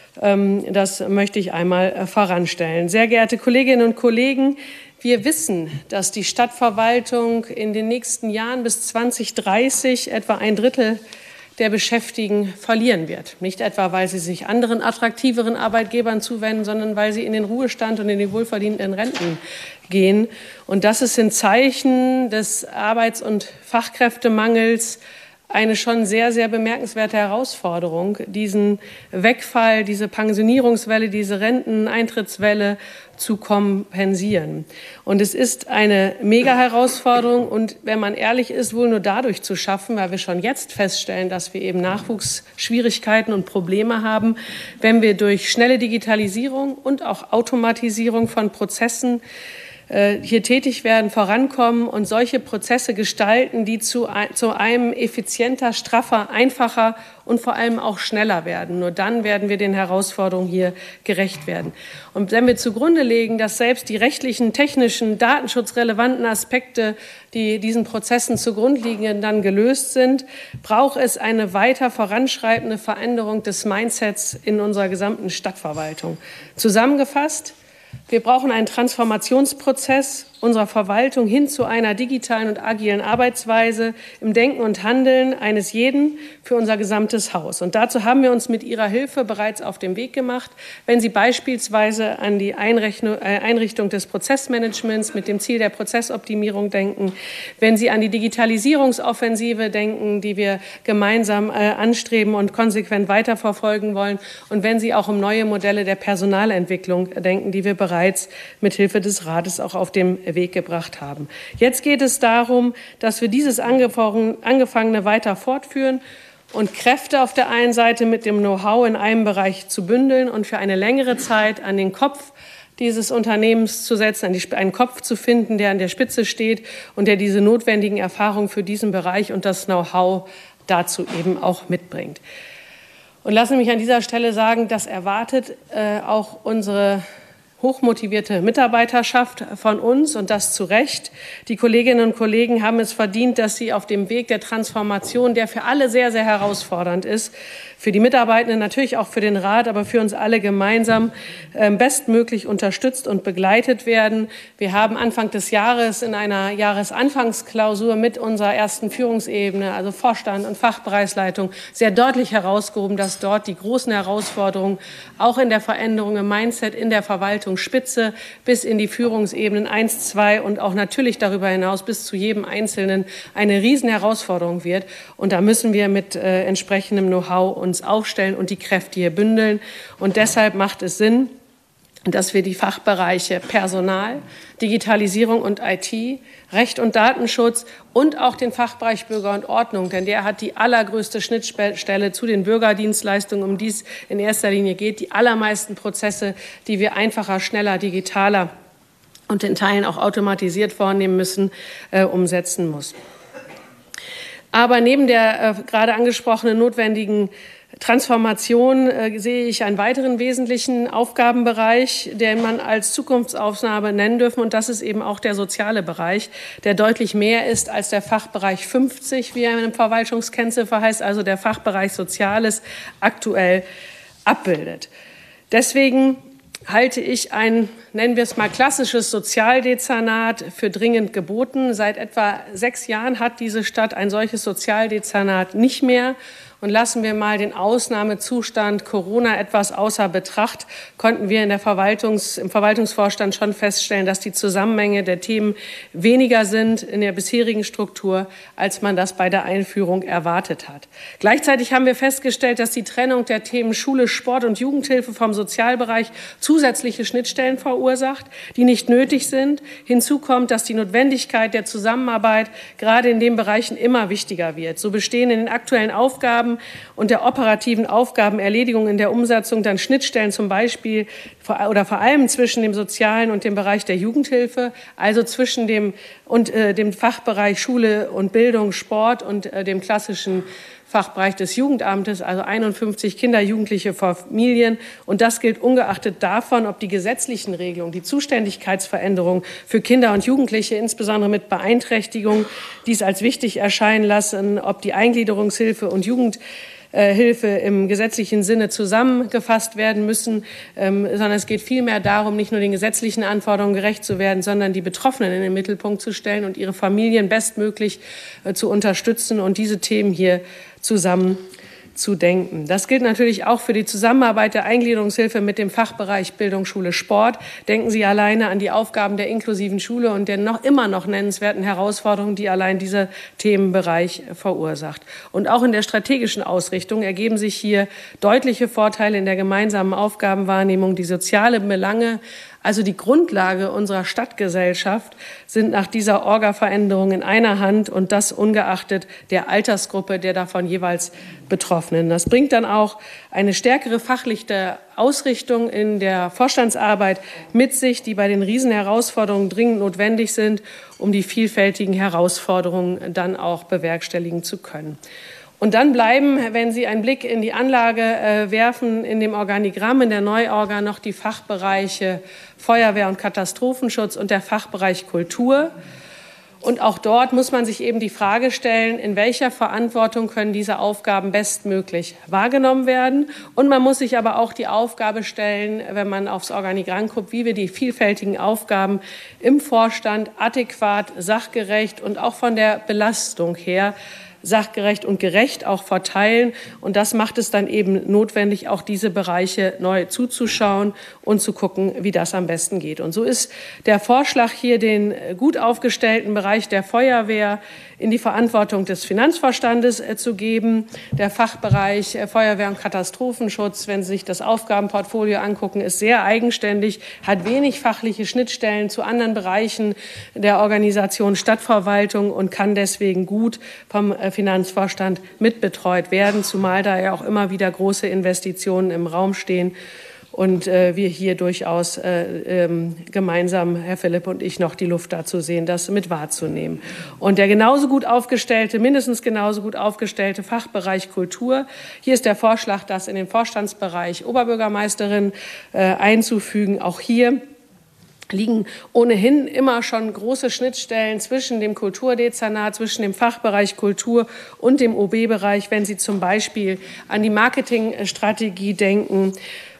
Das möchte ich einmal voranstellen. Sehr geehrte Kolleginnen und Kollegen, wir wissen, dass die Stadtverwaltung in den nächsten Jahren bis 2030 etwa 1/3 der Beschäftigten verlieren wird. Nicht etwa, weil sie sich anderen attraktiveren Arbeitgebern zuwenden, sondern weil sie in den Ruhestand und in die wohlverdienten Renten gehen. Und das ist ein Zeichen des Arbeits- und Fachkräftemangels, eine schon sehr, sehr bemerkenswerte Herausforderung, diesen Wegfall, diese Pensionierungswelle, diese Renteneintrittswelle zu kompensieren. Und es ist eine Mega-Herausforderung und, wenn man ehrlich ist, wohl nur dadurch zu schaffen, weil wir schon jetzt feststellen, dass wir eben Nachwuchsschwierigkeiten und Probleme haben, wenn wir durch schnelle Digitalisierung und auch Automatisierung von Prozessen hier tätig werden, vorankommen und solche Prozesse gestalten, die zu einem effizienter, straffer, einfacher und vor allem auch schneller werden. Nur dann werden wir den Herausforderungen hier gerecht werden. Und wenn wir zugrunde legen, dass selbst die rechtlichen, technischen, datenschutzrelevanten Aspekte, die diesen Prozessen zugrunde liegen, dann gelöst sind, braucht es eine weiter voranschreitende Veränderung des Mindsets in unserer gesamten Stadtverwaltung. Zusammengefasst: Wir brauchen einen Transformationsprozess unserer Verwaltung hin zu einer digitalen und agilen Arbeitsweise im Denken und Handeln eines jeden für unser gesamtes Haus. Und dazu haben wir uns mit Ihrer Hilfe bereits auf den Weg gemacht, wenn Sie beispielsweise an die Einrichtung des Prozessmanagements mit dem Ziel der Prozessoptimierung denken, wenn Sie an die Digitalisierungsoffensive denken, die wir gemeinsam anstreben und konsequent weiterverfolgen wollen, und wenn Sie auch um neue Modelle der Personalentwicklung denken, die wir bereits mit Hilfe des Rates auch auf dem Weg gebracht haben. Jetzt geht es darum, dass wir dieses Angefangene weiter fortführen und Kräfte auf der einen Seite mit dem Know-how in einem Bereich zu bündeln und für eine längere Zeit an den Kopf dieses Unternehmens zu setzen, einen Kopf zu finden, der an der Spitze steht und der diese notwendigen Erfahrungen für diesen Bereich und das Know-how dazu eben auch mitbringt. Und lassen Sie mich an dieser Stelle sagen, das erwartet auch unsere hochmotivierte Mitarbeiterschaft von uns, und das zu Recht. Die Kolleginnen und Kollegen haben es verdient, dass sie auf dem Weg der Transformation, der für alle sehr, sehr herausfordernd ist, für die Mitarbeitenden, natürlich auch für den Rat, aber für uns alle gemeinsam bestmöglich unterstützt und begleitet werden. Wir haben Anfang des Jahres in einer Jahresanfangsklausur mit unserer ersten Führungsebene, also Vorstand und Fachbereichsleitung, sehr deutlich herausgehoben, dass dort die großen Herausforderungen auch in der Veränderung im Mindset in der Verwaltungsspitze bis in die Führungsebenen 1, 2 und auch natürlich darüber hinaus bis zu jedem Einzelnen eine Riesenherausforderung wird. Und da müssen wir mit entsprechendem Know-how uns aufstellen und die Kräfte hier bündeln. Und deshalb macht es Sinn, dass wir die Fachbereiche Personal, Digitalisierung und IT, Recht und Datenschutz und auch den Fachbereich Bürger und Ordnung, denn der hat die allergrößte Schnittstelle zu den Bürgerdienstleistungen, um die es in erster Linie geht, die allermeisten Prozesse, die wir einfacher, schneller, digitaler und in Teilen auch automatisiert vornehmen müssen, umsetzen muss. Aber neben der gerade angesprochenen notwendigen Transformation sehe ich einen weiteren wesentlichen Aufgabenbereich, den man als Zukunftsaufnahme nennen dürfen. Und das ist eben auch der soziale Bereich, der deutlich mehr ist als der Fachbereich 50, wie er in der Verwaltungskennziffer heißt, also der Fachbereich Soziales aktuell abbildet. Deswegen halte ich ein, nennen wir es mal, klassisches Sozialdezernat für dringend geboten. Seit etwa 6 Jahren hat diese Stadt ein solches Sozialdezernat nicht mehr. Und lassen wir mal den Ausnahmezustand Corona etwas außer Betracht, konnten wir im Verwaltungsvorstand schon feststellen, dass die Zusammenhänge der Themen weniger sind in der bisherigen Struktur, als man das bei der Einführung erwartet hat. Gleichzeitig haben wir festgestellt, dass die Trennung der Themen Schule, Sport und Jugendhilfe vom Sozialbereich zusätzliche Schnittstellen verursacht, die nicht nötig sind. Hinzu kommt, dass die Notwendigkeit der Zusammenarbeit gerade in den Bereichen immer wichtiger wird. So bestehen in den aktuellen Aufgaben und der operativen Aufgabenerledigung in der Umsetzung dann Schnittstellen zum Beispiel oder vor allem zwischen dem Sozialen und dem Bereich der Jugendhilfe, also zwischen dem Fachbereich Schule und Bildung, Sport und dem klassischen Fachbereich des Jugendamtes, also 51 Kinder, Jugendliche, Familien. Und das gilt ungeachtet davon, ob die gesetzlichen Regelungen, die Zuständigkeitsveränderungen für Kinder und Jugendliche, insbesondere mit Beeinträchtigung, dies als wichtig erscheinen lassen, ob die Eingliederungshilfe und Jugendhilfe im gesetzlichen Sinne zusammengefasst werden müssen, sondern es geht vielmehr darum, nicht nur den gesetzlichen Anforderungen gerecht zu werden, sondern die Betroffenen in den Mittelpunkt zu stellen und ihre Familien bestmöglich zu unterstützen und diese Themen hier zusammen zu denken. Das gilt natürlich auch für die Zusammenarbeit der Eingliederungshilfe mit dem Fachbereich Bildung, Schule, Sport. Denken Sie alleine an die Aufgaben der inklusiven Schule und der immer noch nennenswerten Herausforderungen, die allein dieser Themenbereich verursacht. Und auch in der strategischen Ausrichtung ergeben sich hier deutliche Vorteile in der gemeinsamen Aufgabenwahrnehmung. Die sozialen Belange, also die Grundlage unserer Stadtgesellschaft, sind nach dieser Orga-Veränderung in einer Hand und das ungeachtet der Altersgruppe der davon jeweils Betroffenen. Das bringt dann auch eine stärkere fachliche Ausrichtung in der Vorstandsarbeit mit sich, die bei den Riesenherausforderungen dringend notwendig sind, um die vielfältigen Herausforderungen dann auch bewerkstelligen zu können. Und dann bleiben, wenn Sie einen Blick in die Anlage werfen, in dem Organigramm, in der Neuorga noch die Fachbereiche Feuerwehr und Katastrophenschutz und der Fachbereich Kultur. Und auch dort muss man sich eben die Frage stellen, in welcher Verantwortung können diese Aufgaben bestmöglich wahrgenommen werden. Und man muss sich aber auch die Aufgabe stellen, wenn man aufs Organigramm guckt, wie wir die vielfältigen Aufgaben im Vorstand adäquat, sachgerecht und auch von der Belastung her sachgerecht und gerecht auch verteilen. Und das macht es dann eben notwendig, auch diese Bereiche neu zuzuschauen und zu gucken, wie das am besten geht. Und so ist der Vorschlag hier, den gut aufgestellten Bereich der Feuerwehr in die Verantwortung des Finanzvorstandes zu geben. Der Fachbereich Feuerwehr und Katastrophenschutz, wenn Sie sich das Aufgabenportfolio angucken, ist sehr eigenständig, hat wenig fachliche Schnittstellen zu anderen Bereichen der Organisation Stadtverwaltung und kann deswegen gut vom Finanzvorstand mitbetreut werden, zumal da ja auch immer wieder große Investitionen im Raum stehen. Und wir hier durchaus gemeinsam, Herr Philipp und ich, noch die Luft dazu sehen, das mit wahrzunehmen. Und der mindestens genauso gut aufgestellte Fachbereich Kultur. Hier ist der Vorschlag, das in den Vorstandsbereich Oberbürgermeisterin einzufügen. Auch hier liegen ohnehin immer schon große Schnittstellen zwischen dem Kulturdezernat, zwischen dem Fachbereich Kultur und dem OB-Bereich, wenn Sie zum Beispiel an die Marketingstrategie denken,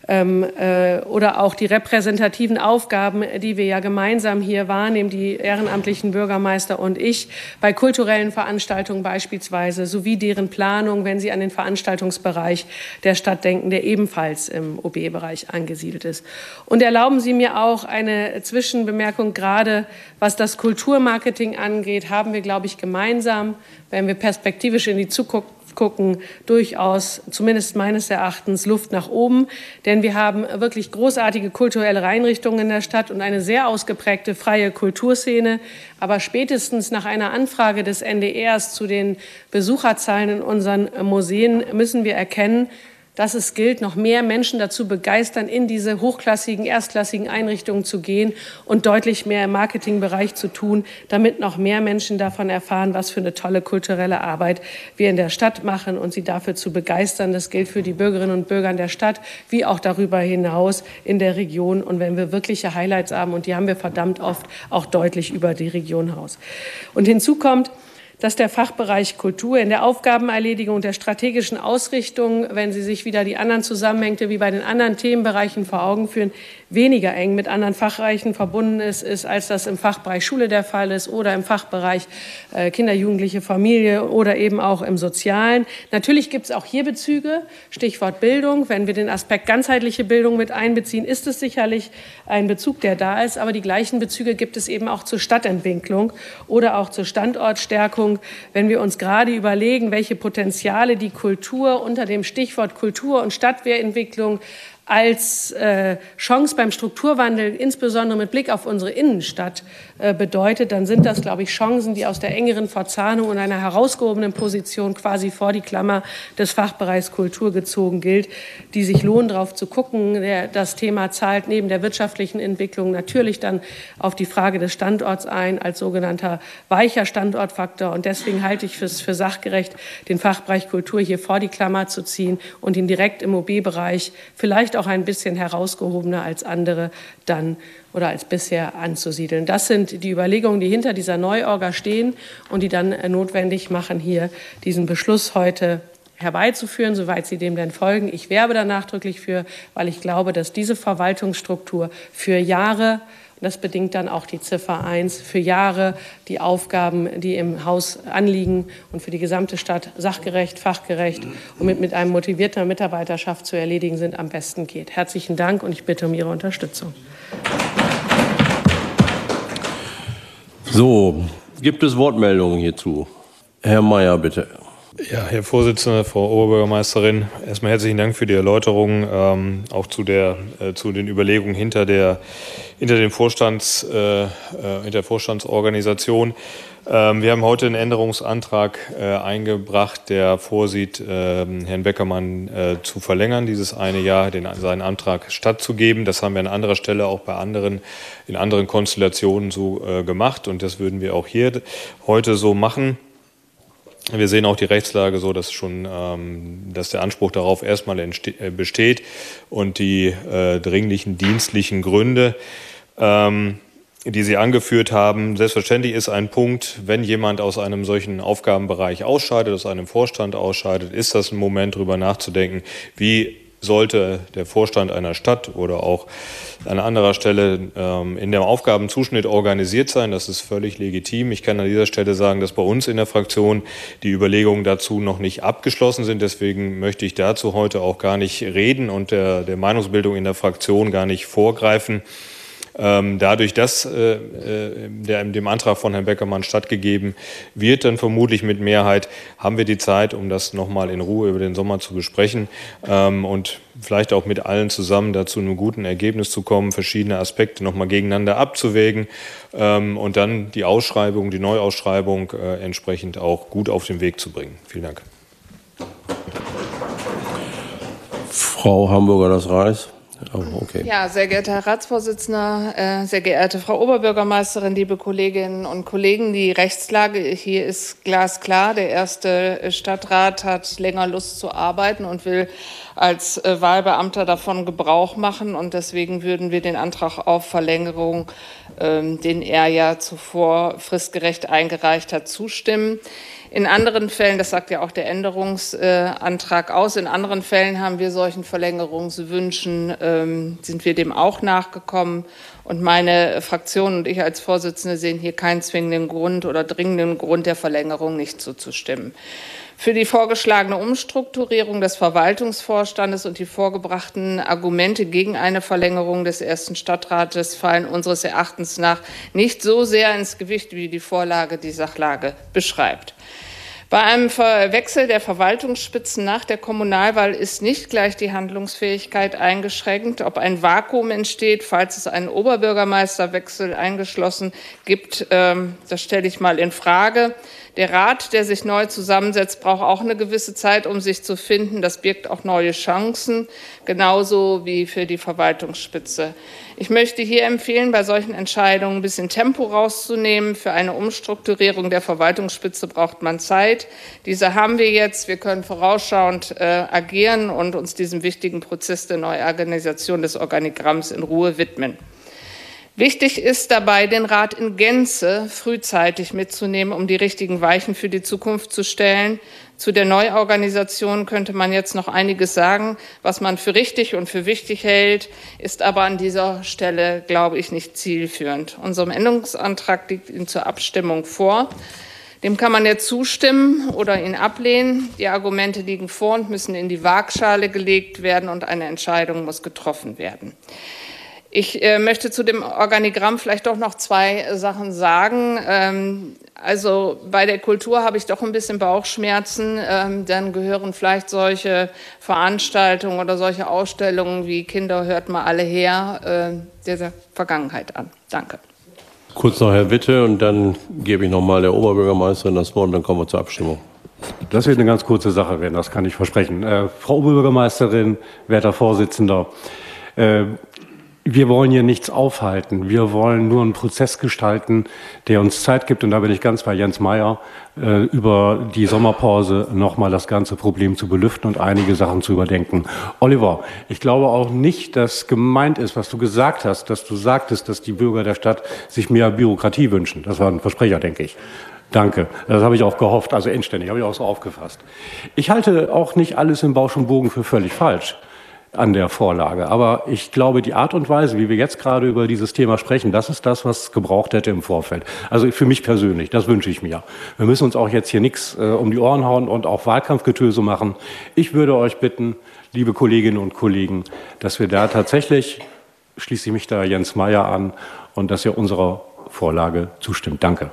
oder auch die repräsentativen Aufgaben, die wir ja gemeinsam hier wahrnehmen, die ehrenamtlichen Bürgermeister und ich, bei kulturellen Veranstaltungen beispielsweise, sowie deren Planung, wenn Sie an den Veranstaltungsbereich der Stadt denken, der ebenfalls im OB-Bereich angesiedelt ist. Und erlauben Sie mir auch eine Zwischenbemerkung, gerade was das Kulturmarketing angeht, haben wir, glaube ich, gemeinsam, wenn wir perspektivisch in die Zukunft gucken, durchaus, zumindest meines Erachtens, Luft nach oben. Denn wir haben wirklich großartige kulturelle Einrichtungen in der Stadt und eine sehr ausgeprägte freie Kulturszene. Aber spätestens nach einer Anfrage des NDRs zu den Besucherzahlen in unseren Museen müssen wir erkennen, dass es gilt, noch mehr Menschen dazu begeistern, in diese hochklassigen, erstklassigen Einrichtungen zu gehen und deutlich mehr im Marketingbereich zu tun, damit noch mehr Menschen davon erfahren, was für eine tolle kulturelle Arbeit wir in der Stadt machen und sie dafür zu begeistern. Das gilt für die Bürgerinnen und Bürger in der Stadt, wie auch darüber hinaus in der Region. Und wenn wir wirkliche Highlights haben, und die haben wir verdammt oft, auch deutlich über die Region hinaus. Und hinzu kommt, dass der Fachbereich Kultur in der Aufgabenerledigung, der strategischen Ausrichtung, wenn Sie sich wieder die anderen Zusammenhänge wie bei den anderen Themenbereichen vor Augen führen, weniger eng mit anderen Fachbereichen verbunden ist, als das im Fachbereich Schule der Fall ist oder im Fachbereich Kinder, Jugendliche, Familie oder eben auch im Sozialen. Natürlich gibt es auch hier Bezüge, Stichwort Bildung. Wenn wir den Aspekt ganzheitliche Bildung mit einbeziehen, ist es sicherlich ein Bezug, der da ist. Aber die gleichen Bezüge gibt es eben auch zur Stadtentwicklung oder auch zur Standortstärkung. Wenn wir uns gerade überlegen, welche Potenziale die Kultur unter dem Stichwort Kultur- und Stadtwehrentwicklung als Chance beim Strukturwandel, insbesondere mit Blick auf unsere Innenstadt, bedeutet, dann sind das, glaube ich, Chancen, die aus der engeren Verzahnung und einer herausgehobenen Position quasi vor die Klammer des Fachbereichs Kultur gezogen gilt, die sich lohnen, darauf zu gucken. Das Thema zahlt neben der wirtschaftlichen Entwicklung natürlich dann auf die Frage des Standorts ein, als sogenannter weicher Standortfaktor. Und deswegen halte ich es für sachgerecht, den Fachbereich Kultur hier vor die Klammer zu ziehen und ihn direkt im OB-Bereich vielleicht auch ein bisschen herausgehobener als andere dann oder als bisher anzusiedeln. Das sind die Überlegungen, die hinter dieser Neuorga stehen und die dann notwendig machen, hier diesen Beschluss heute herbeizuführen, soweit Sie dem denn folgen. Ich werbe da nachdrücklich für, weil ich glaube, dass diese Verwaltungsstruktur für Jahre, und das bedingt dann auch die Ziffer 1, für Jahre die Aufgaben, die im Haus anliegen und für die gesamte Stadt sachgerecht, fachgerecht und mit einem motivierten Mitarbeiterschaft zu erledigen sind, am besten geht. Herzlichen Dank und ich bitte um Ihre Unterstützung. So, gibt es Wortmeldungen hierzu? Herr Mayer, bitte. Ja, Herr Vorsitzender, Frau Oberbürgermeisterin, erstmal herzlichen Dank für die Erläuterung, auch zu den Überlegungen hinter der Vorstandsorganisation. Wir haben heute einen Änderungsantrag eingebracht, der vorsieht, Herrn Beckermann zu verlängern, dieses eine Jahr, seinen Antrag stattzugeben. Das haben wir an anderer Stelle auch in anderen Konstellationen so gemacht und das würden wir auch hier heute so machen. Wir sehen auch die Rechtslage so, dass der Anspruch darauf erstmal besteht und die dringlichen dienstlichen Gründe, die Sie angeführt haben. Selbstverständlich ist ein Punkt, wenn jemand aus einem solchen Aufgabenbereich ausscheidet, aus einem Vorstand ausscheidet, ist das ein Moment, darüber nachzudenken, wie sollte der Vorstand einer Stadt oder auch an anderer Stelle in dem Aufgabenzuschnitt organisiert sein. Das ist völlig legitim. Ich kann an dieser Stelle sagen, dass bei uns in der Fraktion die Überlegungen dazu noch nicht abgeschlossen sind. Deswegen möchte ich dazu heute auch gar nicht reden und der Meinungsbildung in der Fraktion gar nicht vorgreifen. Dadurch, dass dem Antrag von Herrn Beckermann stattgegeben wird, dann vermutlich mit Mehrheit, haben wir die Zeit, um das nochmal in Ruhe über den Sommer zu besprechen und vielleicht auch mit allen zusammen dazu einem guten Ergebnis zu kommen, verschiedene Aspekte nochmal gegeneinander abzuwägen und dann die Neuausschreibung entsprechend auch gut auf den Weg zu bringen. Vielen Dank. Frau Hamburger-Das Reis. Oh, okay. Ja, sehr geehrter Herr Ratsvorsitzender, sehr geehrte Frau Oberbürgermeisterin, liebe Kolleginnen und Kollegen, die Rechtslage hier ist glasklar. Der erste Stadtrat hat länger Lust zu arbeiten und will als Wahlbeamter davon Gebrauch machen. Und deswegen würden wir den Antrag auf Verlängerung, den er ja zuvor fristgerecht eingereicht hat, zustimmen. In anderen Fällen, das sagt ja auch der Änderungsantrag aus, in anderen Fällen haben wir solchen Verlängerungswünschen, sind wir dem auch nachgekommen. Und meine Fraktion und ich als Vorsitzende sehen hier keinen zwingenden Grund oder dringenden Grund, der Verlängerung nicht zuzustimmen. Für die vorgeschlagene Umstrukturierung des Verwaltungsvorstandes und die vorgebrachten Argumente gegen eine Verlängerung des ersten Stadtrates fallen unseres Erachtens nach nicht so sehr ins Gewicht, wie die Vorlage die Sachlage beschreibt. Bei einem Wechsel der Verwaltungsspitzen nach der Kommunalwahl ist nicht gleich die Handlungsfähigkeit eingeschränkt. Ob ein Vakuum entsteht, falls es einen Oberbürgermeisterwechsel eingeschlossen gibt, das stelle ich mal in Frage. Der Rat, der sich neu zusammensetzt, braucht auch eine gewisse Zeit, um sich zu finden. Das birgt auch neue Chancen, genauso wie für die Verwaltungsspitze. Ich möchte hier empfehlen, bei solchen Entscheidungen ein bisschen Tempo rauszunehmen. Für eine Umstrukturierung der Verwaltungsspitze braucht man Zeit. Diese haben wir jetzt. Wir können vorausschauend agieren und uns diesem wichtigen Prozess der Neuorganisation des Organigramms in Ruhe widmen. Wichtig ist dabei, den Rat in Gänze frühzeitig mitzunehmen, um die richtigen Weichen für die Zukunft zu stellen. Zu der Neuorganisation könnte man jetzt noch einiges sagen. Was man für richtig und für wichtig hält, ist aber an dieser Stelle, glaube ich, nicht zielführend. Unser Änderungsantrag liegt Ihnen zur Abstimmung vor. Dem kann man jetzt zustimmen oder ihn ablehnen. Die Argumente liegen vor und müssen in die Waagschale gelegt werden, und eine Entscheidung muss getroffen werden. Ich möchte zu dem Organigramm vielleicht doch noch 2 Sachen sagen. Also bei der Kultur habe ich doch ein bisschen Bauchschmerzen. Dann gehören vielleicht solche Veranstaltungen oder solche Ausstellungen wie Kinder hört mal alle her der Vergangenheit an. Danke. Kurz noch Herr Witte, und dann gebe ich noch mal der Oberbürgermeisterin das Wort, und dann kommen wir zur Abstimmung. Das wird eine ganz kurze Sache werden, das kann ich versprechen. Frau Oberbürgermeisterin, werter Vorsitzender, wir wollen hier nichts aufhalten. Wir wollen nur einen Prozess gestalten, der uns Zeit gibt, und da bin ich ganz bei Jens Meyer, über die Sommerpause nochmal das ganze Problem zu belüften und einige Sachen zu überdenken. Oliver, ich glaube auch nicht, dass gemeint ist, was du gesagt hast, dass du sagtest, dass die Bürger der Stadt sich mehr Bürokratie wünschen. Das war ein Versprecher, denke ich. Danke, das habe ich auch gehofft, also endständig, habe ich auch so aufgefasst. Ich halte auch nicht alles im Bausch und Bogen für völlig falsch an der Vorlage. Aber ich glaube, die Art und Weise, wie wir jetzt gerade über dieses Thema sprechen, das ist das, was gebraucht hätte im Vorfeld. Also für mich persönlich, das wünsche ich mir. Wir müssen uns auch jetzt hier nichts um die Ohren hauen und auch Wahlkampfgetöse machen. Ich würde euch bitten, liebe Kolleginnen und Kollegen, dass wir da tatsächlich, schließe ich mich da Jens Meyer an, und dass ihr unserer Vorlage zustimmt. Danke.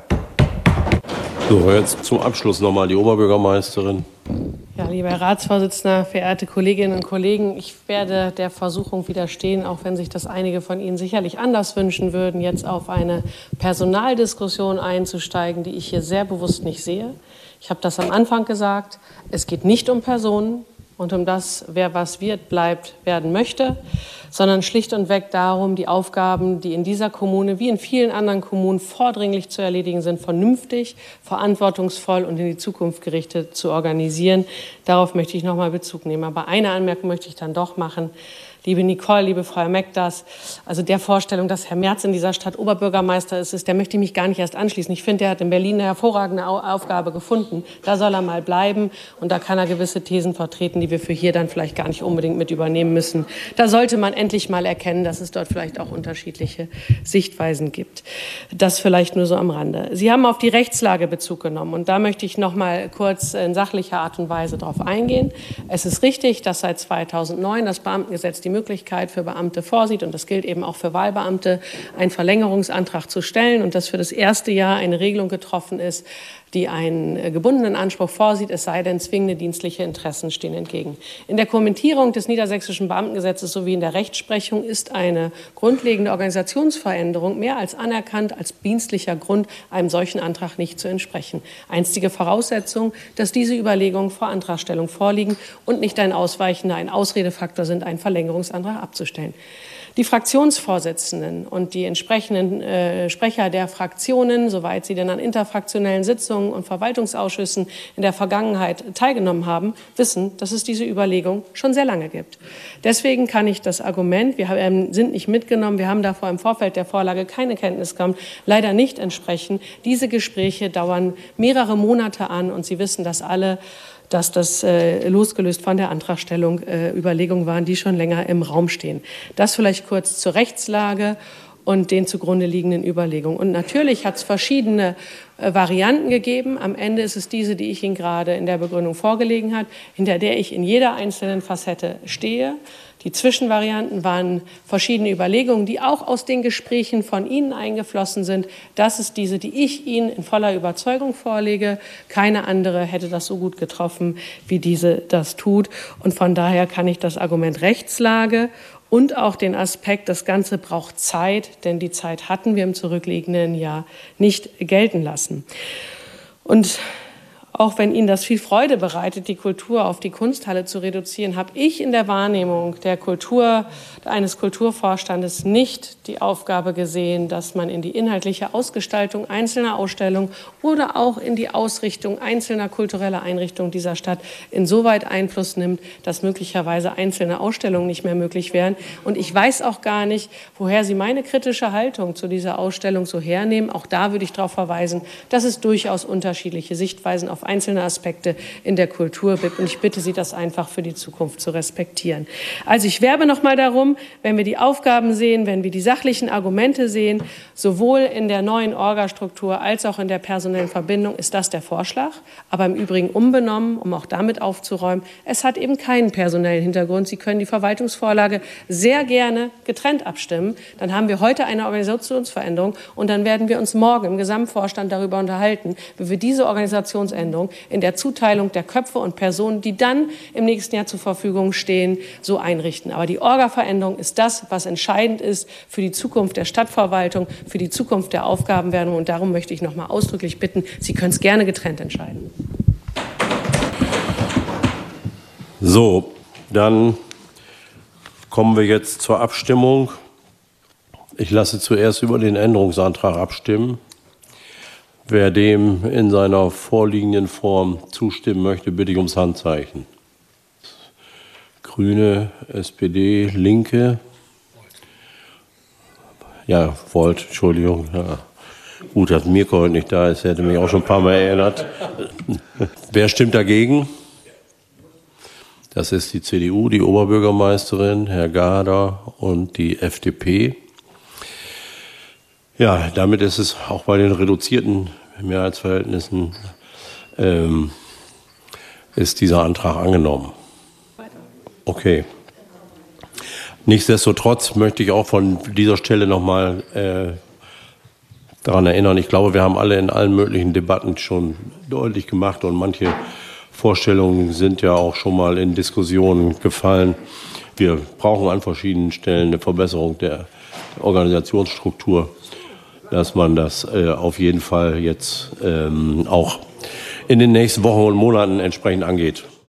So, jetzt zum Abschluss nochmal die Oberbürgermeisterin. Ja, lieber Herr Ratsvorsitzender, verehrte Kolleginnen und Kollegen, ich werde der Versuchung widerstehen, auch wenn sich das einige von Ihnen sicherlich anders wünschen würden, jetzt auf eine Personaldiskussion einzusteigen, die ich hier sehr bewusst nicht sehe. Ich habe das am Anfang gesagt, es geht nicht um Personen und um das, wer was wird, bleibt, werden möchte, sondern schlicht und weg darum, die Aufgaben, die in dieser Kommune wie in vielen anderen Kommunen vordringlich zu erledigen sind, vernünftig, verantwortungsvoll und in die Zukunft gerichtet zu organisieren. Darauf möchte ich noch mal Bezug nehmen. Aber eine Anmerkung möchte ich dann doch machen. Liebe Nicole, liebe Frau Mekdas, also der Vorstellung, dass Herr Merz in dieser Stadt Oberbürgermeister ist, der möchte ich mich gar nicht erst anschließen. Ich finde, er hat in Berlin eine hervorragende Aufgabe gefunden. Da soll er mal bleiben, und da kann er gewisse Thesen vertreten, die wir für hier dann vielleicht gar nicht unbedingt mit übernehmen müssen. Da sollte man endlich mal erkennen, dass es dort vielleicht auch unterschiedliche Sichtweisen gibt. Das vielleicht nur so am Rande. Sie haben auf die Rechtslage Bezug genommen, und da möchte ich noch mal kurz in sachlicher Art und Weise darauf eingehen. Es ist richtig, dass seit 2009 das Beamtengesetz die Möglichkeit für Beamte vorsieht, und das gilt eben auch für Wahlbeamte, einen Verlängerungsantrag zu stellen, und dass für das erste Jahr eine Regelung getroffen ist, die einen gebundenen Anspruch vorsieht, es sei denn, zwingende dienstliche Interessen stehen entgegen. In der Kommentierung des niedersächsischen Beamtengesetzes sowie in der Rechtsprechung ist eine grundlegende Organisationsveränderung mehr als anerkannt als dienstlicher Grund, einem solchen Antrag nicht zu entsprechen. Einstige Voraussetzung, dass diese Überlegungen vor Antragstellung vorliegen und nicht ein ausweichender, ein Ausredefaktor sind, einen Verlängerungsantrag abzustellen. Die Fraktionsvorsitzenden und die entsprechenden Sprecher der Fraktionen, soweit sie denn an interfraktionellen Sitzungen und Verwaltungsausschüssen in der Vergangenheit teilgenommen haben, wissen, dass es diese Überlegung schon sehr lange gibt. Deswegen kann ich das Argument, wir sind nicht mitgenommen, wir haben davor im Vorfeld der Vorlage keine Kenntnis gehabt, leider nicht entsprechen. Diese Gespräche dauern mehrere Monate an, und Sie wissen das alle, dass das losgelöst von der Antragstellung Überlegungen waren, die schon länger im Raum stehen. Das vielleicht kurz zur Rechtslage und den zugrunde liegenden Überlegungen. Und natürlich hat es verschiedene Varianten gegeben. Am Ende ist es diese, die ich Ihnen gerade in der Begründung vorgelegen habe, hinter der ich in jeder einzelnen Facette stehe. Die Zwischenvarianten waren verschiedene Überlegungen, die auch aus den Gesprächen von Ihnen eingeflossen sind. Das ist diese, die ich Ihnen in voller Überzeugung vorlege. Keine andere hätte das so gut getroffen, wie diese das tut. Und von daher kann ich das Argument Rechtslage und auch den Aspekt, das Ganze braucht Zeit, denn die Zeit hatten wir im zurückliegenden Jahr nicht gelten lassen. Und Auch wenn Ihnen das viel Freude bereitet, die Kultur auf die Kunsthalle zu reduzieren, habe ich in der Wahrnehmung der Kultur, eines Kulturvorstandes nicht die Aufgabe gesehen, dass man in die inhaltliche Ausgestaltung einzelner Ausstellungen oder auch in die Ausrichtung einzelner kultureller Einrichtungen dieser Stadt insoweit Einfluss nimmt, dass möglicherweise einzelne Ausstellungen nicht mehr möglich wären. Und ich weiß auch gar nicht, woher Sie meine kritische Haltung zu dieser Ausstellung so hernehmen. Auch da würde ich darauf verweisen, dass es durchaus unterschiedliche Sichtweisen auf einzelne Aspekte in der Kultur gibt. Und ich bitte Sie, das einfach für die Zukunft zu respektieren. Also ich werbe noch mal darum, wenn wir die Aufgaben sehen, wenn wir die sachlichen Argumente sehen, sowohl in der neuen Orgastruktur als auch in der personellen Verbindung, ist das der Vorschlag. Aber im Übrigen unbenommen, um auch damit aufzuräumen, es hat eben keinen personellen Hintergrund. Sie können die Verwaltungsvorlage sehr gerne getrennt abstimmen. Dann haben wir heute eine Organisationsveränderung und dann werden wir uns morgen im Gesamtvorstand darüber unterhalten, wie wir diese Organisationsänderung in der Zuteilung der Köpfe und Personen, die dann im nächsten Jahr zur Verfügung stehen, so einrichten. Aber die Orga-Veränderung ist das, was entscheidend ist für die Zukunft der Stadtverwaltung, für die Zukunft der Aufgabenwerdung. Und darum möchte ich noch mal ausdrücklich bitten, Sie können es gerne getrennt entscheiden. So, dann kommen wir jetzt zur Abstimmung. Ich lasse zuerst über den Änderungsantrag abstimmen. Wer dem in seiner vorliegenden Form zustimmen möchte, bitte ich ums Handzeichen. Grüne, SPD, Linke. Ja, Volt, Entschuldigung. Ja. Gut, dass Mirko heute nicht da ist, hätte mich auch schon ein paar Mal erinnert. Wer stimmt dagegen? Das ist die CDU, die Oberbürgermeisterin, Herr Gader und die FDP. Ja, damit ist es auch bei den reduzierten Mehrheitsverhältnissen ist dieser Antrag angenommen. Okay. Nichtsdestotrotz möchte ich auch von dieser Stelle nochmal daran erinnern, ich glaube, wir haben alle in allen möglichen Debatten schon deutlich gemacht und manche Vorstellungen sind ja auch schon mal in Diskussionen gefallen. Wir brauchen an verschiedenen Stellen eine Verbesserung der Organisationsstruktur, dass man das auf jeden Fall jetzt auch in den nächsten Wochen und Monaten entsprechend angeht.